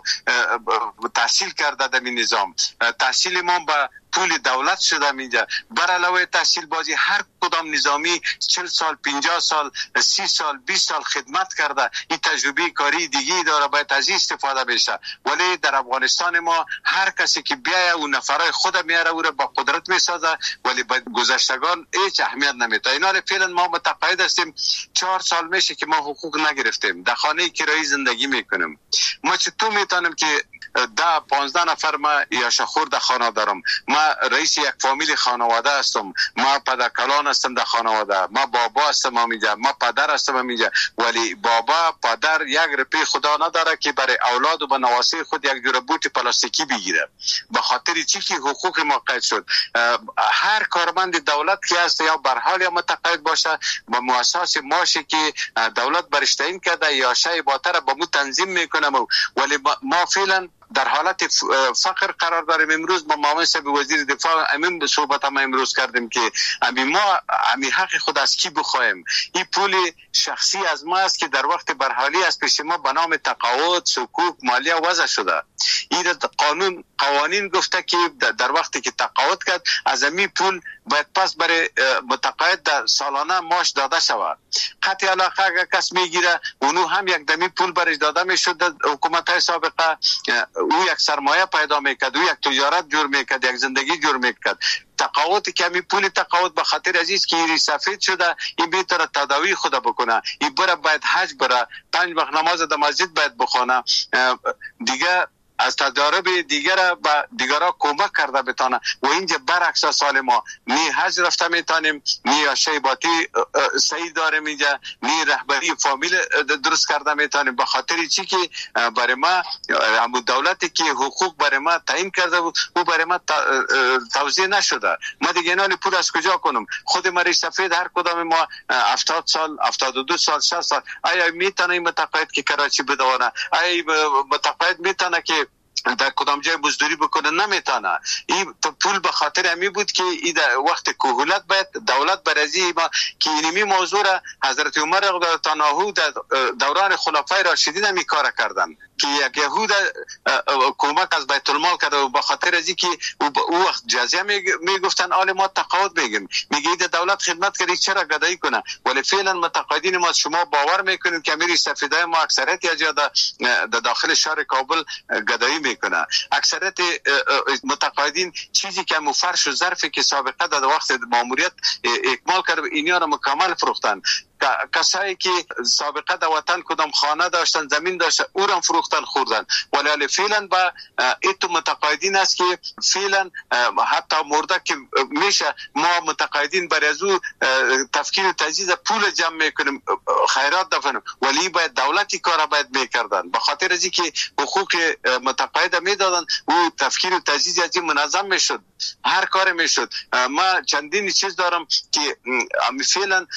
[SPEAKER 22] تحصیل کرده در این نظام. تحصیل ما با پول دولت شده اینجا. بر علاوه تحصیل بازی هر کدام نظامی چل سال، پنجاه سال، سی سال، بیست سال خدمت کرده. این تجربه کاری دیگه داره، باید از این استفاده بشه. ولی در افغانستان ما هر کسی که بیایه اون نفرای خود میاره او را با قدرت میسازه ولی با گذشتگان هیچ اهمیت نمیده. اینا رو فعلا ما متقاعد هستیم. چهار سال میشه که ما حقوق نگرفتیم. در خانه کرایی زندگی میکنیم. ما چطور میتونیم که ده پانزده نفر ما یاشخور در خانه دارم. ما رئیس یک فامیل خانواده هستم. ما پدرکلان هستم در خانواده. ما بابا هستم همینجا. ما پدر هستم همینجا. ولی بابا پدر یک روپیه خدا نداره که برای اولاد و به نواسه خود یک جور بوت پلاستیکی بگیره. به خاطر چی که حقوق ما قید شد. هر کارمند دولت که هست یا بر حال یا متقاعد باشه با مؤسسه ماشی که دولت برش تعیین کرده یا شای باتر با مو تنظیم میکنه. ولی ما فعلا در حالت فقر قرار داریم. امروز با معاون صاحب وزیر دفاع امین به صحبت ما امروز کردیم که امی ما امی حق خود از کی بخوایم. این پول شخصی از ما است که در وقت برحالی از پیش ما به نام تقاعد، صکوک، مالیه وضع شده. این قانون قوانین گفته که در وقتی که تقاعد کرد از امی پول باید پس برای متقاعد در سالانه معاش داده شود. قطع علاقه اگر کس میگیره اونو هم یک دمی پول برش داده میشد. حکومت های سابقه او یک سرمایه پیدا میکرد، او یک تجارت جور میکرد، یک زندگی جور میکرد. تقاعد که می پول تقاعد به خاطر عزیز که این سفید شده این بهتره تداوی خود بکنه. این بره باید حج بره، پنج وقت نماز در مسجد باید بخونه. دیگه از تجارب دیگر با دیگرها کمک کرده بتانه و اینجا برعکس سال ما نی حج رفته میتونیم، نی شیباتی صحیح داریم اینجا، نی رهبری فامیل درست کرده میتونیم. به خاطر چی که برای ما همون دولتی که حقوق برای ما تعیین کرده و برای ما توزیع نشده. ما دیگه اینا پول از کجا کنم؟ خود ما رئیس سفید هر کدام ما هفتاد سال، هفتاد و دو سال، شصت سال آیا میتونه این متقاعد که کراچی بدونه؟ آیا متقاعد میتونه که در کدام جای بزدوری بکنه نمیتونه. این پول به خاطر امی بود که این در وقت کهولت باید دولت برازی ما که اینمی موضوع را حضرت عمر رضی الله عنه در دوران خلفای راشدین همی کار کردن که یک یهود کمک از بیت المال کرده و به خاطر از اینکه او وقت جزیه میگفتن آل ما تقاعد میگیم میگه دولت خدمت کردی چرا گدایی کنه، ولی فعلا متقاعدین ما شما باور میکنیم که امیر سفیدای ما اکثریت یا در داخل شهر کابل گدایی میکنه. اکثریت متقاعدین چیزی که مفرش و ظرفی که سابقه در وقت ماموریت اکمال کرده اینیا را مکمل فروختن. کسایی که سابقه در وطن کدام خانه داشتن زمین داشتن او را فروختن خوردن، ولی فعلا با ایتو متقاعدین است که فعلا حتی مرده که میشه ما متقاعدین برای از او تفکیر و تجهیز پول جمع میکنیم خیرات دفنیم، ولی باید دولتی کار باید میکردن به خاطر از اینکه حقوق متقاعد میدادن او تفکیر و تجهیز از این منظم میشد، هر کار میشد. ما چندین چیز دارم که فعلا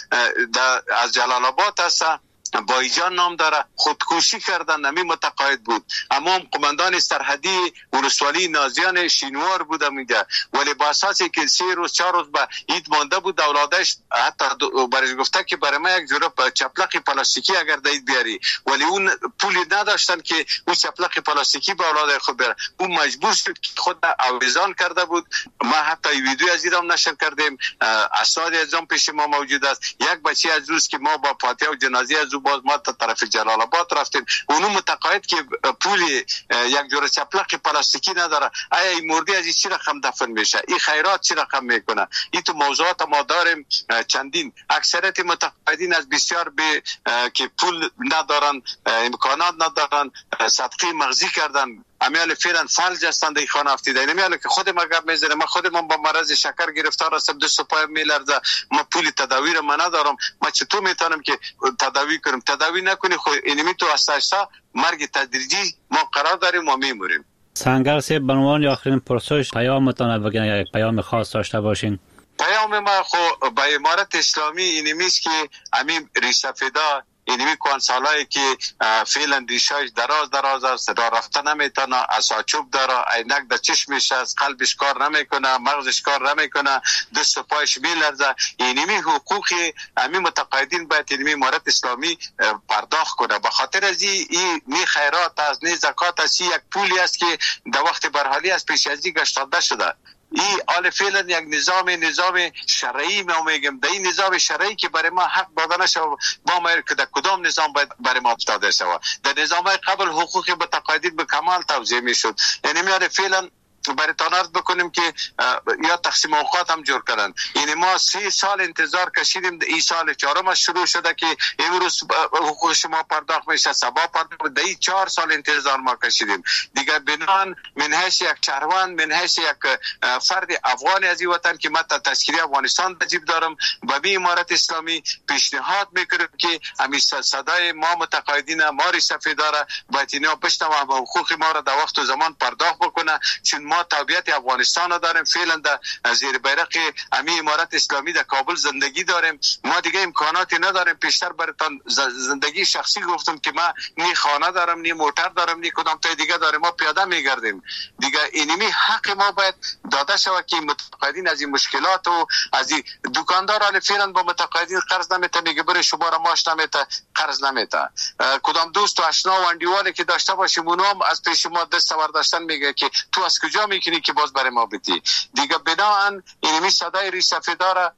[SPEAKER 22] از جلال آباد هست بایجان نام داره خودکشی کردن نمی متقاعد بود، اما قماندان سرحدی ولسوالی نازیان شینوار بوده میده، ولی با اساسی که سه روز چهار روز به عید مانده بود اولادش حتی برای گفته که برای ما یک جوره چپلق پلاستیکی اگر دید بیاری، ولی اون پولی نداشتن که اون چپلق پلاستیکی به اولاد خود بره، اون مجبور شد که خود آویزان کرده بود. ما حتی ویدیو از ایران نشر کردیم، اسناد از آن پیش ما موجود است. یک بچه از روز که ما با فاتحه و جنازه از باز ما تا طرف جلال آباد رفتیم، اونو متقاعد که پولی یک جور چپلق پلاستیکی نداره، آیا این مردی از این چی رقم دفن میشه، این خیرات چی رقم میکنه؟ این تو موضوعات ما داریم چندین. اکثریت متقاعدین از بسیار به که پول ندارن امکانات ندارن صدقه مغزی کردن، امیال فعلا فلج هستند این خانه افتیده. نمیاله که خود ما گپ میزنه، ما خودمون با مرض شکر گرفتار هستم، دست و پای میلرزه، ما پول تداوی رو ما ندارم، ما چطور میتونم که تداوی کنم؟ تداوی نکنی خو اینمی تو استاشتا مرگ تدریجی ما قرار داریم و میموریم.
[SPEAKER 2] سنگر سه به عنوان آخرین پرسش پیامتان بگین، یک پیام خاص داشته باشین.
[SPEAKER 22] پیام ما خو با امارت اسلامی اینمیست که امیم ریسفیدا اینمی کنسالایی که فعلا ریشاش دراز دراز است، راه رفتن نمیتونه، اساچوب داره، عینک در چشمش است، قلبش کار نمیکنه، مغزش کار نمیکنه، دست و پایش میلرزه. اینمی حقوقی همین متقاعدین باید اینمی امارت اسلامی پرداخت کنه. به خاطر از این نی خیرات است نی زکات است، یک پولی است که در وقت برحالی از پیش از این گشتاده شده. این آل فعلا یک نظام نظام شرعی ما میگم، در این نظام شرعی که برای ما حق داده نشه با ما که در کدام نظام باید برای ما داده شه. در نظام قبل حقوق متقاعدین به کمال توزیع میشد، یعنی میاد فعلا برای تانارد بکنیم که یا تقسیم اوقات هم جور کردن. یعنی ما سی سال انتظار کشیدیم، این سال چهارم شروع شده که امروز حقوق شما پرداخت میشه، سبا پرداخت، در این چهار سال انتظار ما کشیدیم دیگه. بنان من حیث یک چهروان، من حیث یک فرد افغانی از این وطن که من تا تذکیری افغانستان بجیب دارم و بی امارت اسلامی پیشنهاد میکنیم که همین صدای ما متقاعدین ما ریسفی داره باید اینا بشنوه و حقوق ما را در وقت و زمان پرداخت بکنه، چون ما تابعیت افغانستان داریم، فعلا در زیر بیرق امی امارت اسلامی در کابل زندگی داریم، ما دیگه امکاناتی نداریم. پیشتر براتون زندگی شخصی گفتم که ما نی خانه دارم، نی موتر دارم، نی کدام تا دیگه داریم، ما پیاده میگردیم دیگه. اینمی حق ما باید داده شود که متقاعدین از این مشکلات و از این دکاندار حال فعلا با متقاعدین قرض نمیته، میگه بره شما را ماش نمیته، قرض نمیته. کدام دوست و آشنا و اندیوالی که داشته باشیم اونم از پیش ما دست برداشتن میگه که تو از کجا میکنی که باز برای ما بدی دیگه. بناهن اینمی صدای ریسفیدار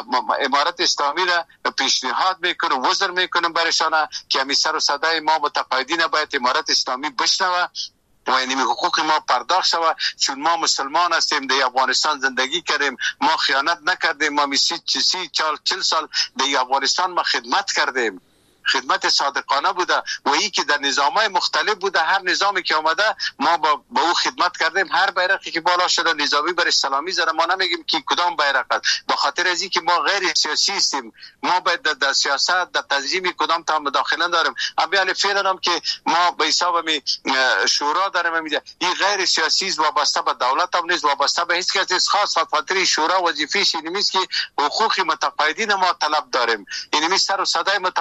[SPEAKER 22] امارت اسلامی را پیشنهاد میکنه، وزر میکنه برشانه که همی سر و صدای ما متقاعدین باید امارت اسلامی بشنوه و اینمی حقوق ما پرداخت شود، چون ما مسلمان هستیم، در افغانستان زندگی کردیم، ما خیانت نکردیم، ما سی سی چال چل سال در افغانستان ما خدمت کردیم، خدمت صادقانه بوده و ای که در نظامای مختلف بوده، هر نظامی که آمده ما با, با او خدمت کردیم. هر بیرقی که بالا شده نظامی بر سلامی زده، ما نمیگیم که کدام بیرق است، به خاطر از اینکه ما غیر سیاسی هستیم، ما باید در, در سیاست در تنظیم کدام تا مداخله داریم. اما فعلا هم که ما به حساب می شورا داریم، میگه این غیر سیاسی است، وابسته به دولت هم نیست، وابسته به هیچ کس نیست، خاص خاطر شورا وظیفه‌ش اینه که حقوق متقاعدین ما طلب داریم. اینمی سر و صدای متقاعدین ما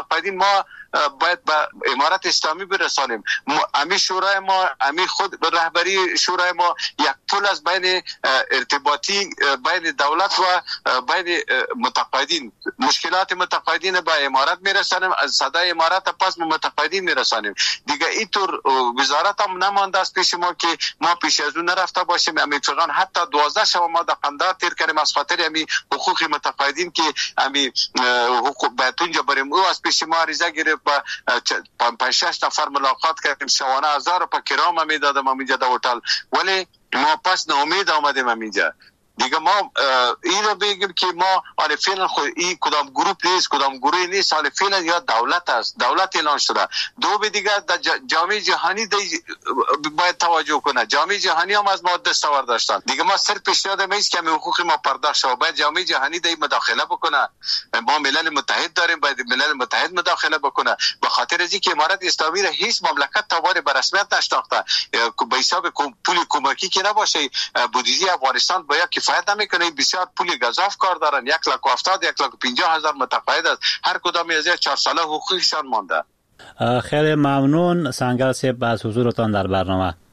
[SPEAKER 22] ما باید به امارت اسلامی برسانیم. امی شورای ما، امی خود رهبری شورای ما یک پل از بین ارتباطی بین دولت و بین متقاعدین، مشکلات متقاعدین به امارت میرسانیم، از صدای امارت پس به متقاعدین میرسانیم. دیگه اینطور وزارت هم نمانده است پیش ما که ما پیش از اون نرفته باشیم. امی فقط حتی دوازده شب ما در قندار تیر کردیم از خاطر امی حقوق متقاعدین که امی حقوق بهتونجا بریم. او از پیش ما عریضه گرفت با پنج شش نفر ملاقات کردیم، شوانه هزار روپیه کرام هم میدادم اینجا در هتل، ولی ما پس ناامید آمدیم اینجا. دیگه ما این رو بگیم که ما حالا فعلا خود این کدام گروپ نیست، کدام گروهی نیست، حالا فعلا یا دولت است، دولت اعلان شده. دو به دیگه جامعه جهانی باید توجه کنه. جامعه جهانی هم از ما دستاورد داشتن. دیگه ما صرف پیشنهاد میست که حقوق ما پرداخت شه، باید جامعه جهانی دی مداخله بکنه. ما ملل متحد داریم، باید ملل متحد مداخله بکنه. به خاطر از اینکه امارت اسلامی را هیچ مملکت تاوار به رسمیت نشناخته، به حساب پول کمکی که نباشه، بودجه افغانستان باید کفایت نمیکنه. بسیار پول گزاف کار دارن، یک لاک و هفتاد یک لاک و پنجاه هزار متقاعد است، هر کدام از چهار ساله حقوقشان مانده.
[SPEAKER 2] خیلی ممنون سنگر صاحب از حضورتان در برنامه.